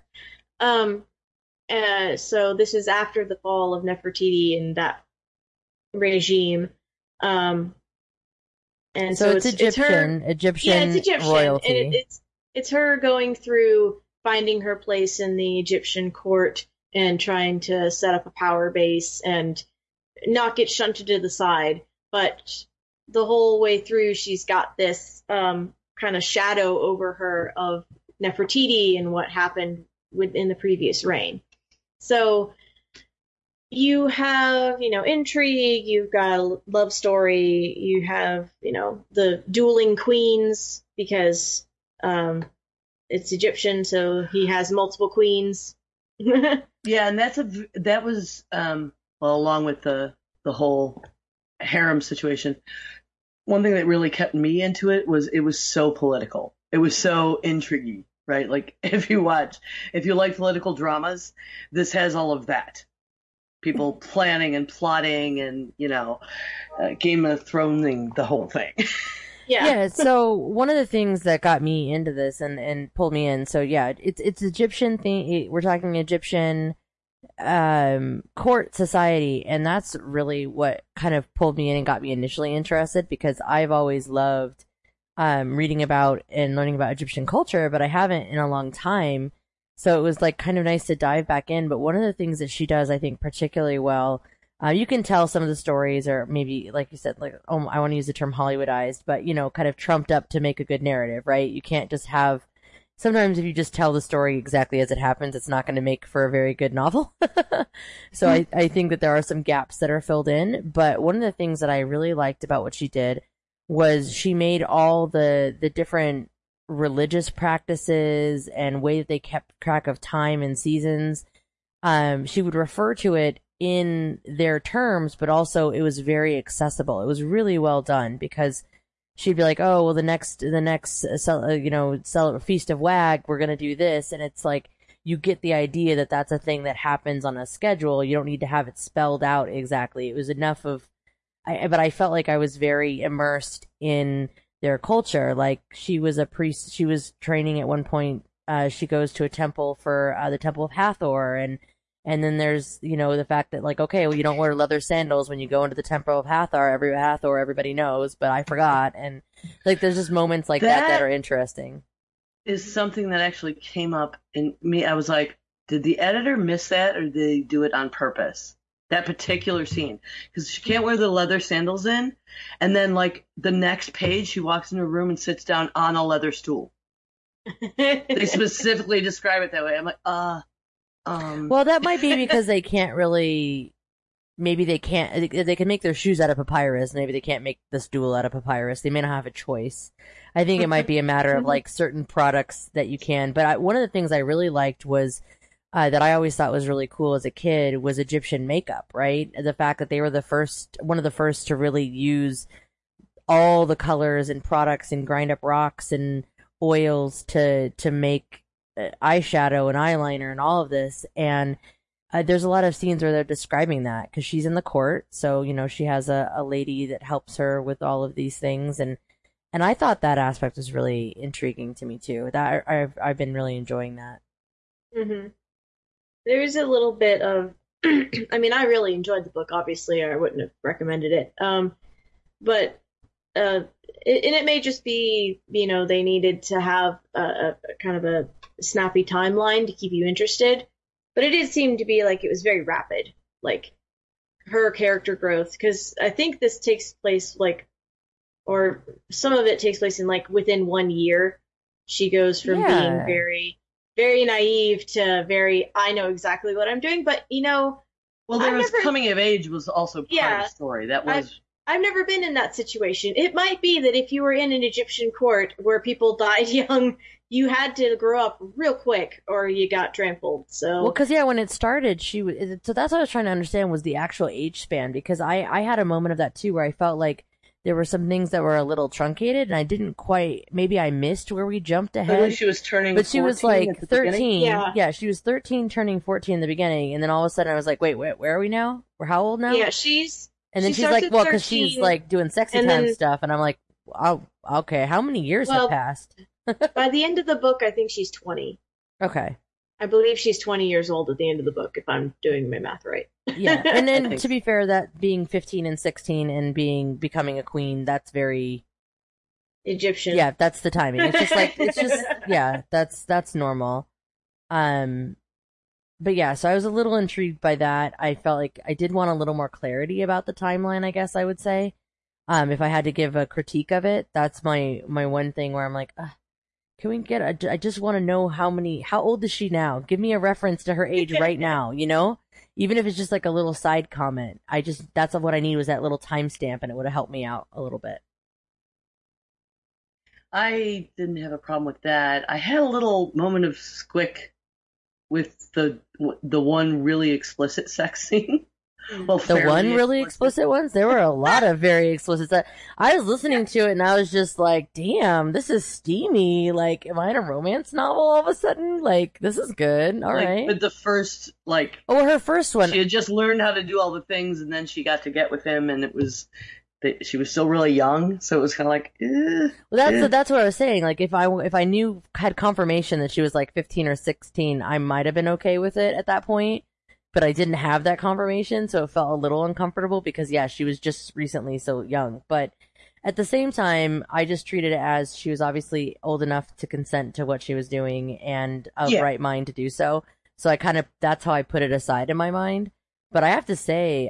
Speaker 4: Yep.
Speaker 2: So this is after the fall of Nefertiti and that regime. And
Speaker 4: So it's
Speaker 2: Egyptian
Speaker 4: royalty.
Speaker 2: And it's her going through finding her place in the Egyptian court and trying to set up a power base and not get shunted to the side. But the whole way through, she's got this kind of shadow over her of Nefertiti and what happened within the previous reign. So you have, intrigue, you've got a love story, you have, the dueling queens because it's Egyptian, so he has multiple queens.
Speaker 3: Yeah, and that was along with the whole harem situation. One thing that really kept me into it was so political. It was so intriguing, right? Like if you like political dramas, this has all of that. People planning and plotting and, Game of Thronesing the whole thing.
Speaker 2: Yeah.
Speaker 4: So one of the things that got me into this and pulled me in, so yeah, it's Egyptian thing. We're talking Egyptian court society, and that's really what kind of pulled me in and got me initially interested, because I've always loved reading about and learning about Egyptian culture, but I haven't in a long time. So it was like kind of nice to dive back in. But one of the things that she does, I think, particularly well, you can tell some of the stories are maybe, like you said, like, oh, I want to use the term Hollywoodized, but, kind of trumped up to make a good narrative, right? You can't just have, sometimes if you just tell the story exactly as it happens, it's not going to make for a very good novel. So I think that there are some gaps that are filled in. But one of the things that I really liked about what she did was she made all the different religious practices and way that they kept track of time and seasons. She would refer to it in their terms, but also it was very accessible. It was really well done because she'd be like, "Oh, well, the next, Feast of Wag, we're gonna do this," and it's like you get the idea that that's a thing that happens on a schedule. You don't need to have it spelled out exactly. It was enough of, but I felt like I was very immersed in their culture. Like she was a priest. She was training at one point. She goes to a temple for the Temple of Hathor, and then there's, the fact that like, okay, well, you don't wear leather sandals when you go into the Temple of Hathor. Everybody knows, but I forgot. And like, there's just moments like that are interesting.
Speaker 3: Is something that actually came up in me. I was like, did the editor miss that or did they do it on purpose? That particular scene. Because she can't wear the leather sandals in. And then like the next page, she walks into a room and sits down on a leather stool. They specifically describe it that way. I'm like,
Speaker 4: well, that might be because they can't really. Maybe they can't. They can make their shoes out of papyrus. Maybe they can't make the stool out of papyrus. They may not have a choice. I think it might be a matter of like certain products that you can. But one of the things I really liked was that I always thought was really cool as a kid was Egyptian makeup. Right, the fact that they were one of the first to really use all the colors and products and grind up rocks and oils to make eyeshadow and eyeliner and all of this. And there's a lot of scenes where they're describing that because she's in the court, so she has a lady that helps her with all of these things, and I thought that aspect was really intriguing to me too. That I've been really enjoying that.
Speaker 2: Mm-hmm. There's a little bit of, I mean, I really enjoyed the book. Obviously, I wouldn't have recommended it. But it may just be, they needed to have a kind of a snappy timeline to keep you interested. But it did seem to be like it was very rapid, like her character growth, because I think this takes place or some of it takes place in like within 1 year. She goes from being very, very naive to very, I know exactly what I'm doing. But
Speaker 3: well, there was coming of age was also part of the story. That was.
Speaker 2: I've never been in that situation. It might be that if you were in an Egyptian court where people died young, you had to grow up real quick or you got trampled. So
Speaker 4: well, because when it started, so that's what I was trying to understand was the actual age span, because I had a moment of that too where I felt like there were some things that were a little truncated and I didn't quite, maybe I missed where we jumped ahead.
Speaker 3: But she was turning,
Speaker 4: but she was like 13. Yeah, she was 13, turning 14 in the beginning, and then all of a sudden I was like, wait, where are we now? We're how old now?
Speaker 2: Yeah,
Speaker 4: and then she's like, well, because she's like doing sexy time stuff, and I'm like, oh, okay, how many years have passed?
Speaker 2: By the end of the book, I think she's 20.
Speaker 4: Okay.
Speaker 2: I believe she's 20 years old at the end of the book, if I'm doing my math right.
Speaker 4: Yeah, and then to be fair, that being 15 and 16 and becoming a queen, that's very
Speaker 2: Egyptian.
Speaker 4: Yeah, that's the timing. It's just yeah, that's normal. But yeah, so I was a little intrigued by that. I felt like I did want a little more clarity about the timeline, I guess I would say. If I had to give a critique of it, that's my one thing where I'm like, can we get I just want to know how old is she now? Give me a reference to her age right now, Even if it's just like a little side comment. That's what I need was that little timestamp, and it would have helped me out a little bit.
Speaker 3: I didn't have a problem with that. I had a little moment of squick with the one really explicit sex scene. Well,
Speaker 4: the one really explicit ones? There were a lot of very explicit. I was listening to it and I was just like, damn, this is steamy. Like, am I in a romance novel all of a sudden? Like, this is good. All right.
Speaker 3: But the first,
Speaker 4: her first one.
Speaker 3: She had just learned how to do all the things and then she got to get with him and she was still really young. So it was kind of like,
Speaker 4: Well, that's what I was saying. Like, if I had confirmation that she was like 15 or 16, I might have been okay with it at that point. But I didn't have that confirmation, so it felt a little uncomfortable because, yeah, she was just recently so young. But at the same time, I just treated it as she was obviously old enough to consent to what she was doing and of right mind to do so. So that's how I put it aside in my mind. But I have to say,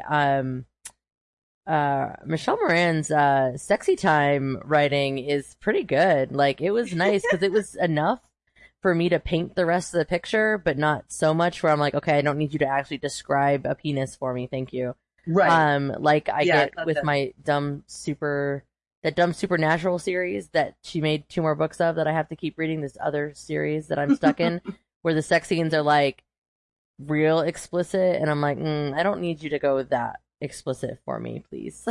Speaker 4: Michelle Moran's sexy time writing is pretty good. Like, it was nice because it was enough for me to paint the rest of the picture, but not so much where I'm like, okay, I don't need you to actually describe a penis for me, thank you.
Speaker 3: Right.
Speaker 4: Like I get with my dumb super that dumb Supernatural series that she made 2 more books of that I have to keep reading, this other series that I'm stuck in, where the sex scenes are like real explicit, and I'm like, I don't need you to go that explicit for me, please.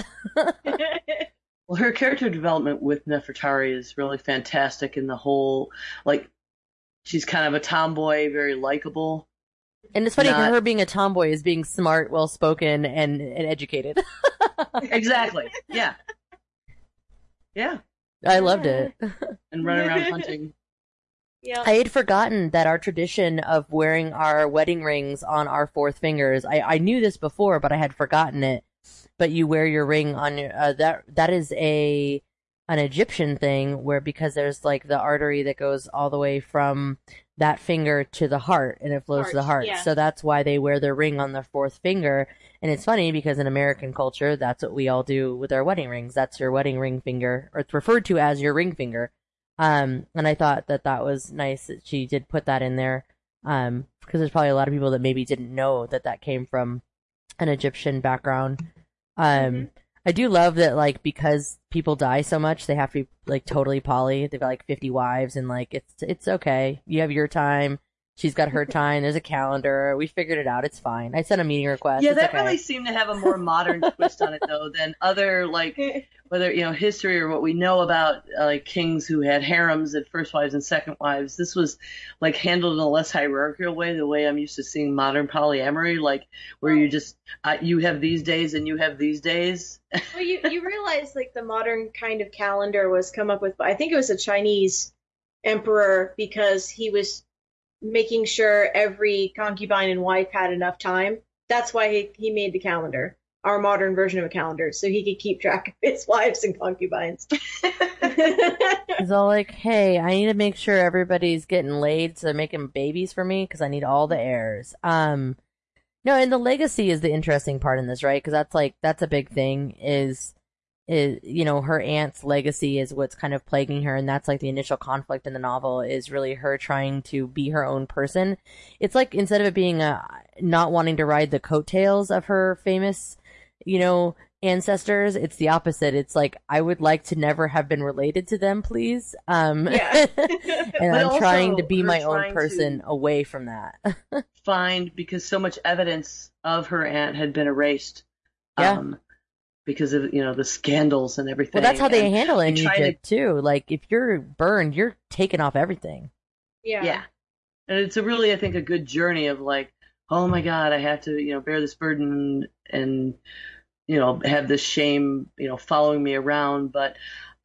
Speaker 3: Well, her character development with Nefertari is really fantastic in the whole, like, she's kind of a tomboy, very likable.
Speaker 4: And it's funny, for her being a tomboy is being smart, well-spoken, and educated.
Speaker 3: Exactly. Yeah. Yeah.
Speaker 4: I loved it.
Speaker 3: And running around hunting.
Speaker 2: Yeah.
Speaker 4: I had forgotten that our tradition of wearing our wedding rings on our 4th fingers, I knew this before, but I had forgotten it. But you wear your ring on your, that is an Egyptian thing, where because there's like the artery that goes all the way from that finger to the heart, and it flows to the heart.
Speaker 2: Yeah.
Speaker 4: So that's why they wear their ring on their 4th finger. And it's funny because in American culture, that's what we all do with our wedding rings. That's your wedding ring finger, or it's referred to as your ring finger. And I thought that was nice that she did put that in there. Because there's probably a lot of people that maybe didn't know that came from an Egyptian background. I do love that, like, because people die so much, they have to be, like, totally poly. They've got, like, 50 wives, and, like, it's okay. You have your time. She's got her time. There's a calendar. We figured it out. It's fine. I sent a meeting request.
Speaker 3: Yeah,
Speaker 4: it's
Speaker 3: that
Speaker 4: okay.
Speaker 3: really seemed to have a more modern twist on it, though, than other, like, whether, history or what we know about, like, kings who had harems and first wives and second wives. This was, like, handled in a less hierarchical way, the way I'm used to seeing modern polyamory, like, where you just, you have these days and you have these days.
Speaker 2: Well, you realize, like, the modern kind of calendar was come up with, I think it was a Chinese emperor, because he was making sure every concubine and wife had enough time. That's why he made the calendar, our modern version of a calendar, so he could keep track of his wives and concubines.
Speaker 4: He's all like, hey, I need to make sure everybody's getting laid, so they're making babies for me, because I need all the heirs. No, and the legacy is the interesting part in this, right? Because that's a big thing, is her aunt's legacy is what's kind of plaguing her, and that's like the initial conflict in the novel, is really her trying to be her own person. It's like, instead of it being not wanting to ride the coattails of her famous, ancestors, it's the opposite. It's like, I would like to never have been related to them, please.
Speaker 2: Yeah.
Speaker 4: And I'm trying to be my own person away from that.
Speaker 3: Because so much evidence of her aunt had been erased.
Speaker 4: Yeah.
Speaker 3: Because of, the scandals and everything.
Speaker 4: Well, that's how they handle it in Egypt, too. Like, if you're burned, you're taking off everything.
Speaker 2: Yeah.
Speaker 3: And it's I think, a good journey of, like, oh my God, I have to, bear this burden and, have this shame, following me around. But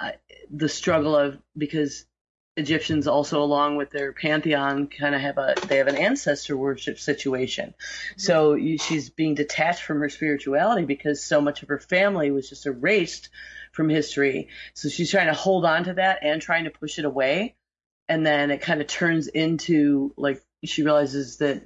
Speaker 3: the struggle of, because Egyptians also, along with their pantheon, kind of have an ancestor worship situation. So she's being detached from her spirituality because so much of her family was just erased from history. So she's trying to hold on to that and trying to push it away. And then it kind of turns into, like, she realizes that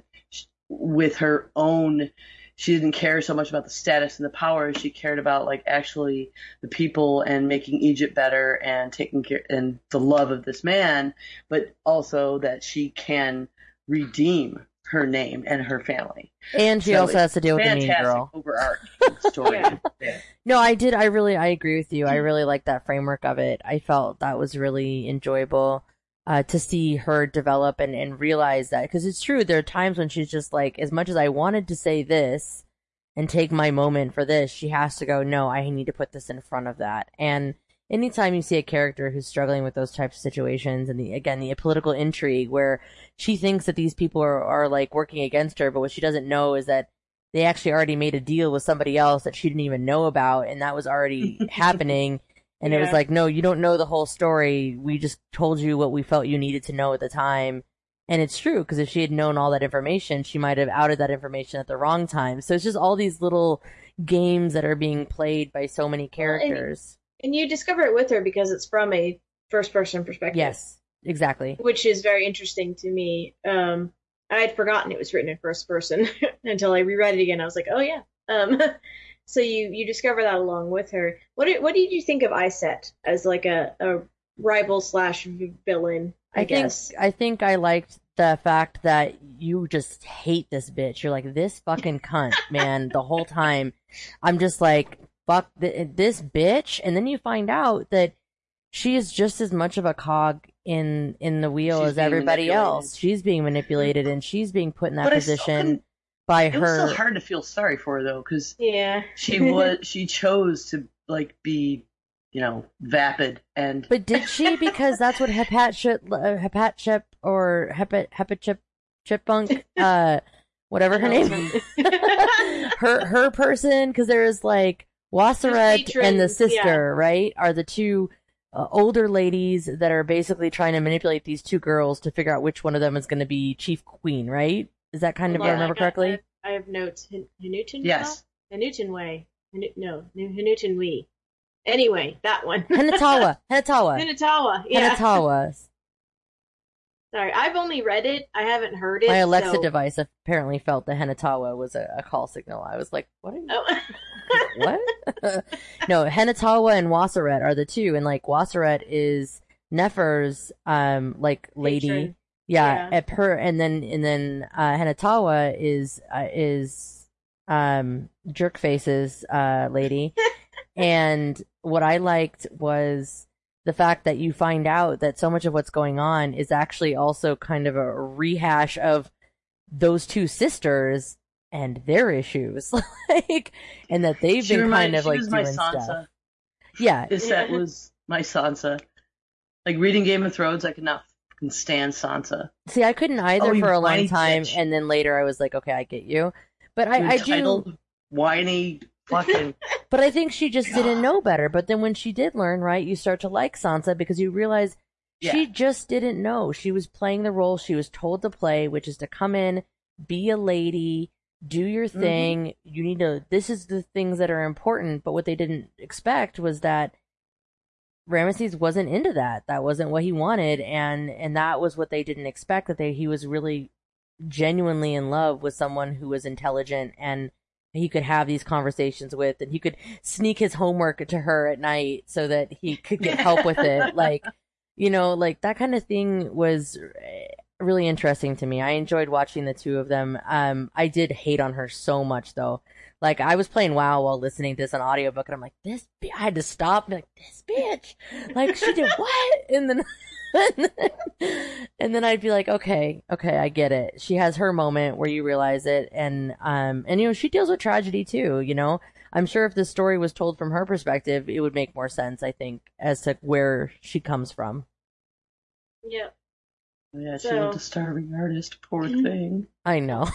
Speaker 3: with her own, she didn't care so much about the status and the power. She cared about, like, actually the people and making Egypt better and taking care and the love of this man, but also that she can redeem her name and her family.
Speaker 4: And she also has to deal with the mean girl.
Speaker 3: Overarching story. Yeah.
Speaker 4: No, I agree with you. I really like that framework of it. I felt that was really enjoyable. To see her develop and realize that, because it's true, there are times when she's just like, as much as I wanted to say this and take my moment for this, she has to go, no, I need to put this in front of that. And anytime you see a character who's struggling with those types of situations, and the political intrigue where she thinks that these people are like working against her, but what she doesn't know is that they actually already made a deal with somebody else that she didn't even know about, and that was already happening. And it was like, no, you don't know the whole story. We just told you what we felt you needed to know at the time. And it's true, because if she had known all that information, she might have outed that information at the wrong time. So it's just all these little games that are being played by so many characters.
Speaker 2: And you discover it with her because it's from a first-person perspective.
Speaker 4: Yes, exactly.
Speaker 2: Which is very interesting to me. I had forgotten it was written in first person until I reread it again. I was like, oh, yeah. So you discover that along with her. What did you think of Iset as, like, a rival / villain? I guess.
Speaker 4: I think I liked the fact that you just hate this bitch. You're like, this fucking cunt, man, the whole time. I'm just like, fuck this bitch, and then you find out that she is just as much of a cog in the wheel
Speaker 3: She's
Speaker 4: as
Speaker 3: being
Speaker 4: everybody
Speaker 3: manipulated.
Speaker 4: else. She's being manipulated, and she's being put in that
Speaker 3: But I still
Speaker 4: position
Speaker 3: couldn't-
Speaker 4: by
Speaker 3: It was
Speaker 4: her.
Speaker 3: still hard to feel sorry for her though, because
Speaker 2: Yeah.
Speaker 3: she chose to like be, vapid and.
Speaker 4: But did she? Because that's what Hepatchip or Chipmunk, whatever her name is. her person, because there's like Wasseret and the
Speaker 2: patrons,
Speaker 4: sister, right, are the two older ladies that are basically trying to manipulate these two girls to figure out which one of them is going to be chief queen, right? Is that kind of, if I remember correctly?
Speaker 2: I have notes. Hanutin?
Speaker 3: Yes.
Speaker 2: Hanutin Way. Hanutin Wee. Anyway, that one.
Speaker 4: Hinatawa.
Speaker 2: Hinatawa. Yeah.
Speaker 4: Hinatawa.
Speaker 2: Sorry, I've only read it. I haven't heard it.
Speaker 4: My Alexa
Speaker 2: so...
Speaker 4: device apparently felt that Hinatawa was a call signal. I was like, what are you?
Speaker 2: Oh.
Speaker 4: What? No, Hinatawa and Wasseret are the two, and like Wasseret is Nefer's like lady.
Speaker 2: Patron.
Speaker 4: Yeah,
Speaker 2: Yeah.
Speaker 4: at her, and then Hinatawa is Jerkface's lady. And what I liked was the fact that you find out that so much of what's going on is actually also kind of a rehash of those two sisters and their issues, like, and that they've been kind of like
Speaker 3: was my
Speaker 4: doing
Speaker 3: Sansa.
Speaker 4: stuff. Yeah,
Speaker 3: That was my Sansa. Like reading Game of Thrones, I could not fucking stand Sansa.
Speaker 4: see, I couldn't either
Speaker 3: Oh, you
Speaker 4: for a long
Speaker 3: whiny
Speaker 4: time,
Speaker 3: bitch.
Speaker 4: and then later I was like, okay, I get you. But I do.
Speaker 3: Entitled, whiny, fucking.
Speaker 4: But I think she just didn't know better. But then when she did learn, right, you start to like Sansa because you realize she
Speaker 3: Yeah.
Speaker 4: just didn't know. She was playing the role she was told to play, which is to come in, be a lady, do your thing. You need to, this is the things that are important. But what they didn't expect was that Ramesses wasn't into that. That wasn't what he wanted. And that was what they didn't expect, that he was really genuinely in love with someone who was intelligent and he could have these conversations with, and he could sneak his homework to her at night so that he could get help with it. Like, like that kind of thing was really interesting to me. I enjoyed watching the two of them. I did hate on her so much though. Like I was playing WoW while listening to this on audiobook and I'm like, I had to stop and be like, this bitch, like she did what? And then and then I'd be like, okay, I get it. She has her moment where you realize it, and she deals with tragedy too. I'm sure if the story was told from her perspective, it would make more sense. I think as to where she comes from.
Speaker 2: Yeah.
Speaker 3: Yeah, she
Speaker 2: So-
Speaker 3: was a starving artist. Poor thing.
Speaker 4: I know.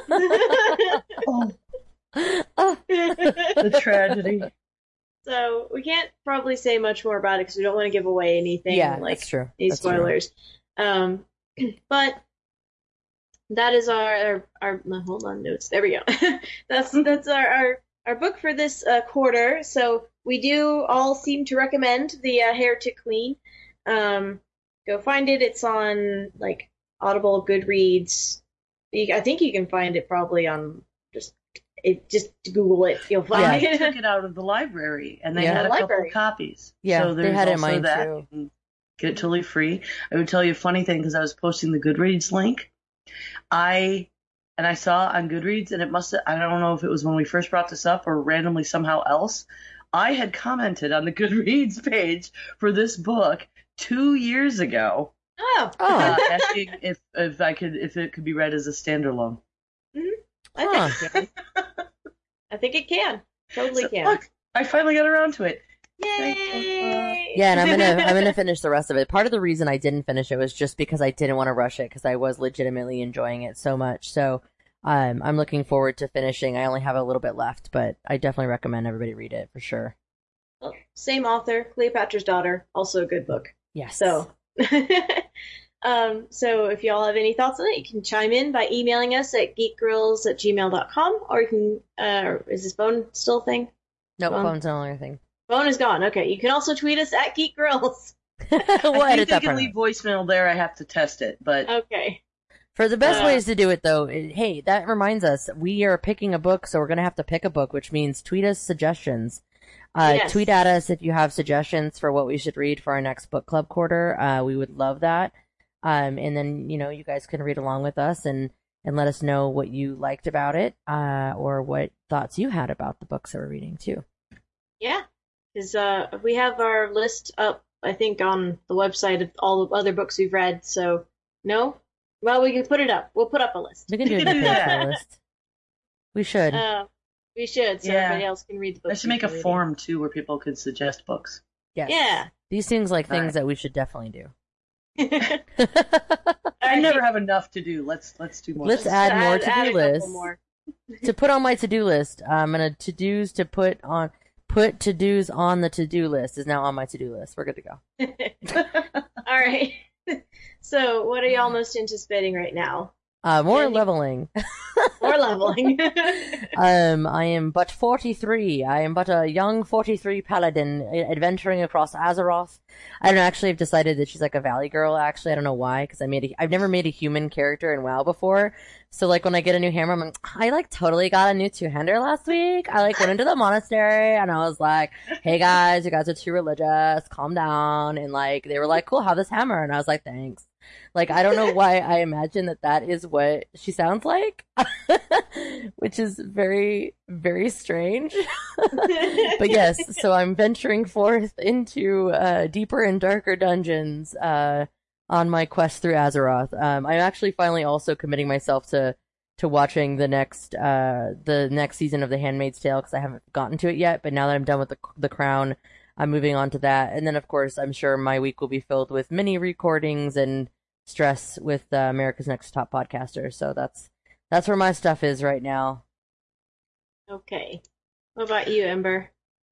Speaker 3: Oh, the tragedy.
Speaker 2: So we can't probably say much more about it because we don't want to give away anything.
Speaker 4: Yeah,
Speaker 2: like
Speaker 4: that's true.
Speaker 2: any
Speaker 4: That's true.
Speaker 2: spoilers. But that is our hold on notes. There we go. that's our book for this quarter. So we do all seem to recommend the Heretic Queen. Go find it. It's on like Audible, Goodreads. I think you can find it probably on just Google it. You'll find
Speaker 3: I
Speaker 2: it.
Speaker 3: took it out of the library, and they
Speaker 4: Yeah.
Speaker 3: had a
Speaker 2: Library.
Speaker 3: couple copies.
Speaker 4: Yeah,
Speaker 3: so
Speaker 4: they
Speaker 3: there's
Speaker 4: had it in
Speaker 3: also
Speaker 4: mine,
Speaker 3: that.
Speaker 4: too.
Speaker 3: You can get it totally free. I would tell you a funny thing because I was posting the Goodreads link. I saw on Goodreads, and it must have, I don't know if it was when we first brought this up or randomly somehow else. I had commented on the Goodreads page for this book 2 years ago,
Speaker 2: Oh,
Speaker 3: asking if it could be read as a standalone.
Speaker 2: I think it can. Totally
Speaker 3: So,
Speaker 2: can.
Speaker 3: look, I finally got around to it.
Speaker 2: Yay!
Speaker 4: Yeah, and I'm gonna finish the rest of it. Part of the reason I didn't finish it was just because I didn't want to rush it because I was legitimately enjoying it so much. So I'm looking forward to finishing. I only have a little bit left, but I definitely recommend everybody read it for sure.
Speaker 2: Well, same author, Cleopatra's Daughter, also a good book.
Speaker 4: Yes.
Speaker 2: So, so if y'all have any thoughts on it, you can chime in by emailing us at geekgrills@gmail.com, or you can, is this phone still a thing?
Speaker 4: nope,
Speaker 2: Phone.
Speaker 4: phone's not anything.
Speaker 2: Phone is gone. Okay, you can also tweet us at geekgrills.
Speaker 4: We'll
Speaker 3: I think
Speaker 4: edit
Speaker 3: they
Speaker 4: that
Speaker 3: can
Speaker 4: part
Speaker 3: leave
Speaker 4: out.
Speaker 3: voicemail there. I have to test it, but
Speaker 2: Okay.
Speaker 4: For the best
Speaker 2: Uh,
Speaker 4: ways to do it, though, hey, that reminds us, we are picking a book, so we're going to have to pick a book, which means tweet us suggestions.
Speaker 2: Yes.
Speaker 4: Tweet at us if you have suggestions for what we should read for our next book club quarter. We would love that. And then, you guys can read along with us and let us know what you liked about it, or what thoughts you had about the books that we're reading, too.
Speaker 2: Yeah, because we have our list up, I think, on the website of all the other books we've read. So no, well, we can put it up. We'll put up a list.
Speaker 4: We can do a
Speaker 3: do
Speaker 4: new
Speaker 3: that.
Speaker 4: playlist. We should.
Speaker 2: We should, so
Speaker 3: Yeah.
Speaker 2: everybody else can read the books.
Speaker 3: I should make a
Speaker 2: we've been
Speaker 3: form too where people could suggest books.
Speaker 4: Yes.
Speaker 2: Yeah.
Speaker 4: These seems like things
Speaker 3: Alright.
Speaker 4: that we should definitely do.
Speaker 2: reading.
Speaker 3: I never have enough to do. Let's do more.
Speaker 4: Let's add more
Speaker 2: add a
Speaker 4: to-do
Speaker 2: couple
Speaker 4: lists.
Speaker 2: more.
Speaker 4: To put on my to-do list, I'm gonna to-dos to put to-dos on the to-do list is now on my to-do list. We're good to go.
Speaker 2: All right. So, what are y'all most anticipating right now?
Speaker 4: More
Speaker 2: Andy?
Speaker 4: leveling.
Speaker 2: More leveling.
Speaker 4: I am but 43. I am but a young 43 paladin adventuring across Azeroth. I don't actually have decided that she's like a valley girl. Actually, I don't know why, because I've never made a human character in WoW before. So like when I get a new hammer, I'm like, I like totally got a new two-hander last week. I like went into the monastery and I was like, hey guys, you guys are too religious. Calm down. And like they were like, cool, have this hammer. And I was like, thanks. Like, I don't know why I imagine that is what she sounds like, which is very, very strange. But yes, so I'm venturing forth into deeper and darker dungeons on my quest through Azeroth. I'm actually finally also committing myself to watching the next season of The Handmaid's Tale because I haven't gotten to it yet. But now that I'm done with the Crown, I'm moving on to that. And then, of course, I'm sure my week will be filled with mini recordings and stress with America's Next Top Podcaster. So that's where my stuff is right now.
Speaker 2: Okay. What about you, Ember?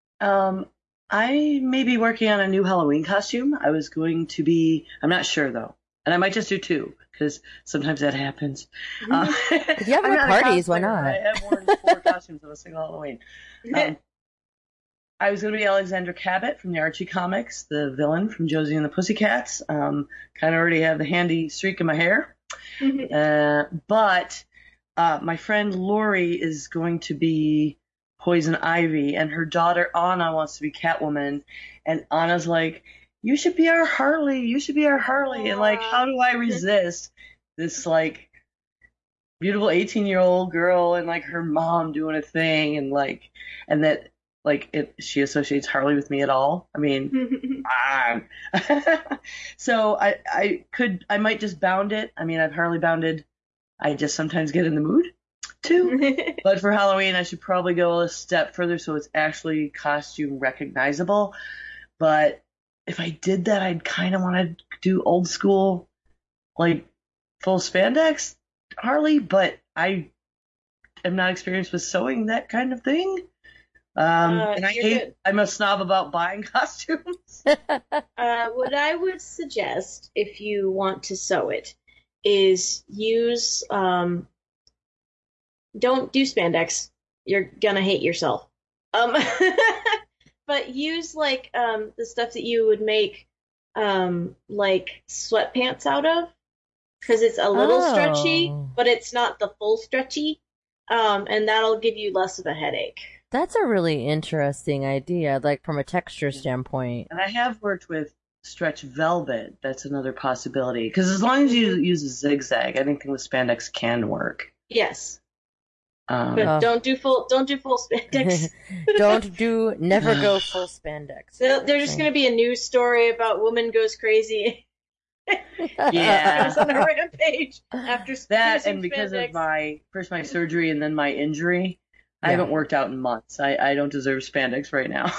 Speaker 3: I may be working on a new Halloween costume. I'm not sure though. And I might just do 2, because sometimes that happens.
Speaker 4: If you have
Speaker 3: I'm
Speaker 4: more
Speaker 3: not a
Speaker 4: parties, why
Speaker 3: cosplayer,
Speaker 4: not?
Speaker 3: I have worn 4 costumes on a single Halloween. I was going to be Alexandra Cabot from the Archie comics, the villain from Josie and the Pussycats. Kind of already have the handy streak in my hair. But my friend Lori is going to be Poison Ivy, and her daughter Anna wants to be Catwoman. And Anna's like, you should be our Harley. You should be our Harley. And like, how do I resist this like beautiful 18-year-old girl and like her mom doing a thing and that she associates Harley with me at all? I mean, so I might just bound it. I mean, I've Harley bounded. I just sometimes get in the mood too. But for Halloween, I should probably go a step further so it's actually costume recognizable. But if I did that, I'd kind of want to do old school, like full spandex Harley, but I am not experienced with sewing that kind of thing. And I'm a snob about buying costumes.
Speaker 2: What I would suggest, if you want to sew it, is use, don't do spandex. You're gonna hate yourself. But use like the stuff that you would make like sweatpants out of, because it's a little stretchy, but it's not the full stretchy, and that'll give you less of a headache.
Speaker 4: That's a really interesting idea, like from a texture standpoint.
Speaker 3: And I have worked with stretch velvet. That's another possibility, because as long as you use a zigzag, anything with spandex can work.
Speaker 2: Yes. But don't do full spandex.
Speaker 4: Never go full spandex.
Speaker 2: So there's just going to be a news story about woman goes crazy.
Speaker 3: Yeah.
Speaker 2: Goes on a rampage after
Speaker 3: that,
Speaker 2: using
Speaker 3: and because
Speaker 2: spandex.
Speaker 3: of my surgery and then my injury, I haven't worked out in months. I don't deserve spandex right now.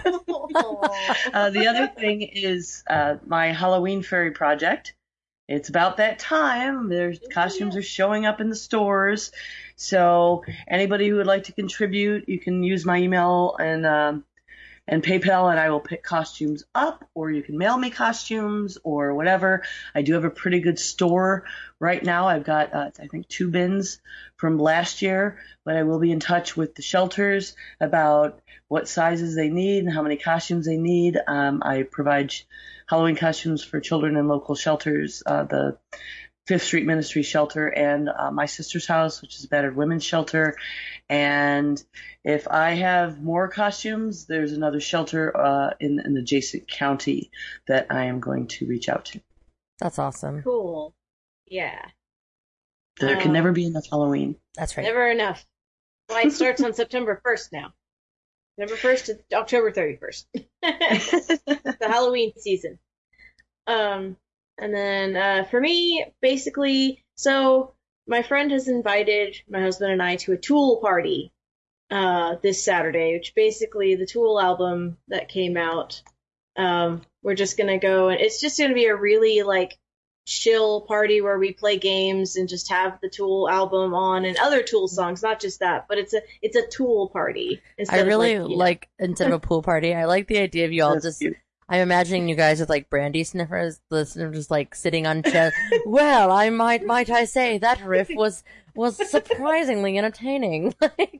Speaker 3: The other thing is my Halloween fairy project. It's about that time. There's costumes are showing up in the stores. So anybody who would like to contribute, you can use my email and PayPal, and I will pick costumes up, or you can mail me costumes or whatever. I do have a pretty good store right now. I've got, I think, 2 bins from last year, but I will be in touch with the shelters about what sizes they need and how many costumes they need. I provide Halloween costumes for children in local shelters, the 5th Street Ministry Shelter and My Sister's House, which is a battered women's shelter. And if I have more costumes, there's another shelter in an adjacent county that I am going to reach out to.
Speaker 4: That's awesome.
Speaker 2: Cool. Yeah.
Speaker 3: There can never be enough Halloween.
Speaker 4: That's right.
Speaker 2: Never enough. Well, it starts on September 1st now. November 1st to October 31st. The Halloween season. And then for me, basically, so my friend has invited my husband and I to a Tool party this Saturday, which basically the Tool album that came out. We're just gonna go, and it's just gonna be a really like chill party where we play games and just have the Tool album on and other Tool songs, not just that, but it's a Tool party.
Speaker 4: I really like instead of a pool party, I like the idea of you all just. Cute. I'm imagining you guys with like brandy sniffers, just like sitting on chairs. Well, I might I say that riff was surprisingly entertaining.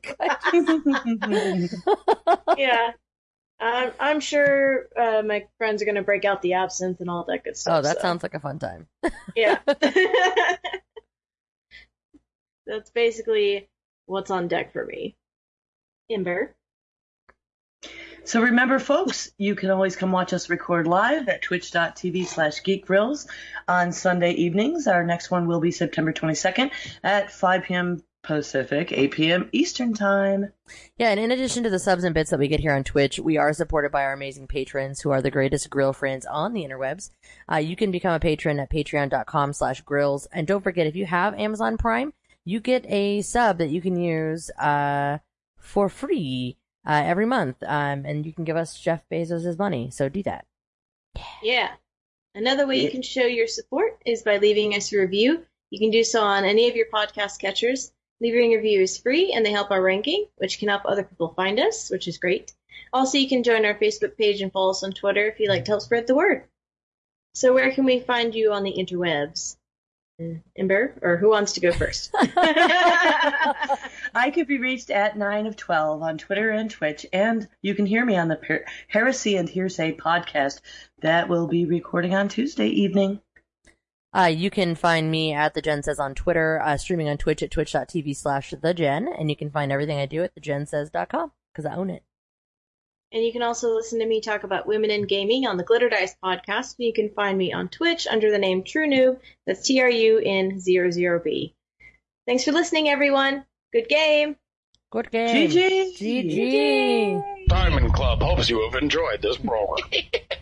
Speaker 2: Yeah. I'm sure my friends are going to break out the absinthe and all that good stuff.
Speaker 4: Oh, that sounds like a fun time.
Speaker 2: Yeah. That's basically what's on deck for me. Ember?
Speaker 3: So remember, folks, you can always come watch us record live at twitch.tv/geekgrills on Sunday evenings. Our next one will be September 22nd at 5 p.m. Pacific, 8 p.m. Eastern Time.
Speaker 4: Yeah, and in addition to the subs and bits that we get here on Twitch, we are supported by our amazing patrons who are the greatest grill friends on the interwebs. You can become a patron at patreon.com/grills. And don't forget, if you have Amazon Prime, you get a sub that you can use for free every month. And you can give us Jeff Bezos' money, so do that.
Speaker 2: Yeah. Another way you can show your support is by leaving us a review. You can do so on any of your podcast catchers. Leaving a review is free, and they help our ranking, which can help other people find us, which is great. Also, you can join our Facebook page and follow us on Twitter if you'd like to help spread the word. So where can we find you on the interwebs? Ember? Or who wants to go first?
Speaker 3: I could be reached at 9 of 12 on Twitter and Twitch, and you can hear me on the Heresy and Hearsay podcast that will be recording on Tuesday evening.
Speaker 4: You can find me at The Jen Says on Twitter, streaming on Twitch at twitch.tv/TheJen, and you can find everything I do at thejensays.com, because I own it.
Speaker 2: And you can also listen to me talk about women in gaming on the Glitter Dice podcast. You can find me on Twitch under the name True Noob. That's TRUN00B. Thanks for listening, everyone. Good game.
Speaker 4: Good game.
Speaker 3: GG.
Speaker 4: GG.
Speaker 1: Diamond Club hopes you have enjoyed this program.